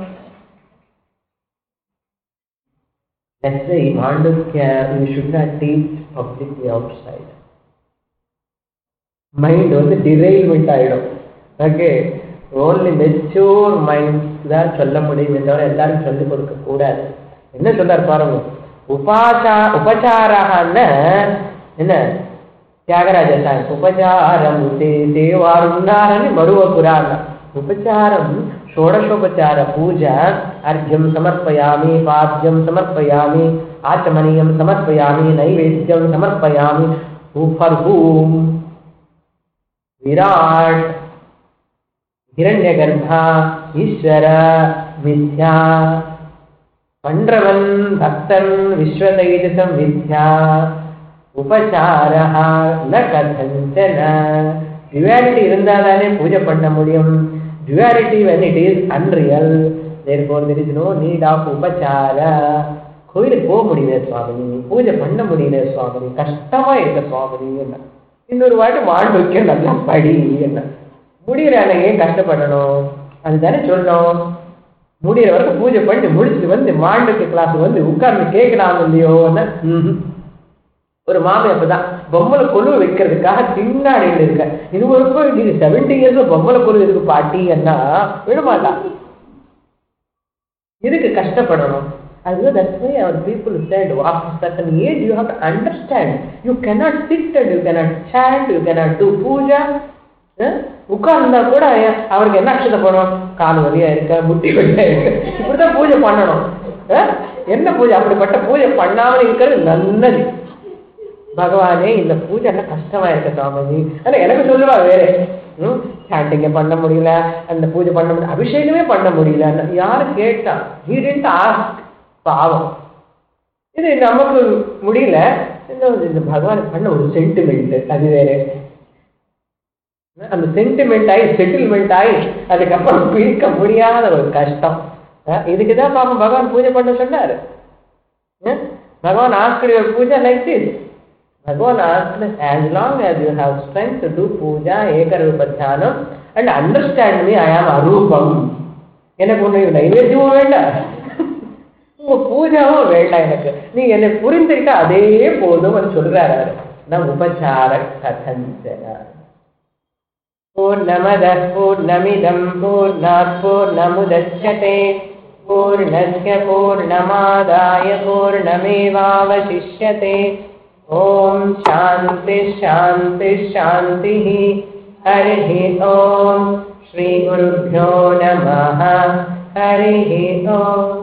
Let's say Mandukya, you should not teach publicly outside. Mind வந்து derailment ஆயிடும். Okay, only mature minds தான் சொல்ல முடியும், தவிர எல்லாரும் சொல்லிக் கொடுக்க கூடாது. என்ன சொல்றார் பாருங்க, உபச்சாரஹன்னா என்ன? தியாகராஜா உபச்சாரம் தேவாருன்னாரன்னு மருவ புராண உபச்சாரம் ஷோடசோபச்சார பூஜா. அர்க்யம் சமர்ப்பயாமி, பாத்யம் சமர்ப்பயாமி, ஆச்சமனியம் சமர்ப்பயாமி, நைவேத்யம் சமர்ப்பயாமி. For whom? விராட், ஹிரண்யகர்பா, ஈஸ்வர, மித்யா. பண்றவன் பக்தன் விஸ்வதைஜசம் வித்யா. உபசாரஹ ந கதஞ்சன. டுவாலிட்டி இருந்தாதானே பூஜை பண்ண முடியும். Duality when it is unreal, therefore there is no need of upachara. கோயிலுக்கு போக முடியல சுவாமி, பூஜை பண்ண முடியல சுவாமி, கஷ்டமா இருக்க சுவாமி என்ன. இன்னொரு வாட்டி மாண்டவிக்க நல்லா படி என்ன. முடியறானே, ஏன் கஷ்டப்படணும்? அதுதானே சொல்லணும். முடிகிற வரைக்கும் பூஜை பண்ணி முடிச்சுட்டு வந்து மாண்டவிக்க கிளாஸ் வந்து உட்கார்ந்து கேட்கலாம் இல்லையோ. ஒரு மாமி அப்பதான் பொம்மலை கொலு வைக்கிறதுக்காக பின்னாடி இருக்க. இது ஒரு 70 years பொம்மலை கொலு இருக்கு பாட்டி என்ன விடமாட்டா. இதுக்கு கஷ்டப்படணும். அதுதான் that's why our people said after certain age you have to understand. You cannot sit and you cannot chant, you cannot do puja. உட்கார்ந்தா கூட அவருக்கு என்ன அக்ஷதப்படும்? கால் வலியா இருக்க, முட்டி வலியா இருக்க, இப்படிதான் பூஜை பண்ணணும். என்ன பூஜை? அப்படிப்பட்ட பூஜை பண்ணாமல் இருக்கிறது நல்லது. பகவானே இந்த பூஜை என்ன கஷ்டமா இருக்க சுவாமிஜி. ஆனா எனக்கு சொல்லுவா வேற, சாண்டிங்க பண்ண முடியல, அந்த பூஜை பண்ண முடியல, அபிஷேகமே பண்ண முடியல. யாரு கேட்டா? He didn't ask. பாவம். இது நமக்கு முடியல, இந்த பகவான் பண்ண ஒரு சென்டிமெண்ட், அது வேற. அந்த சென்டிமெண்ட் ஆகி செட்டில்மெண்ட் ஆகி அதுக்கப்புறம் பிரிக்க முடியாத ஒரு கஷ்டம். இதுக்குதான் பாப்போம் பகவான் பூஜை பண்ண சொன்னாரு. Bhagavan asked your puja like this. Bhagavan asked, as long as you have strength to do puja, ekarupa dhyanam, and understand me, I am arupam. எனக்கு ஒன்று நைவேத்தியமும் வேண்டாம், உங்க பூஜாவும் வேண்டாம், எனக்கு நீங்க என்னை புரிந்திருக்க அதே போதும் சொல்றாரு. நான் உபசார கதஞ்சன. பூர்ணமதः பூர்ணமிதம் பூர்ணாத் பூர்ணமுதச்யதே பூர்ணஸ்ய பூர்ணமாதாய பூர்ணமேவாவசிஷ்யதே. ओम शांति शांति शांति. हरि ओम. श्री गुरुभ्यो नमः. हरि ओम.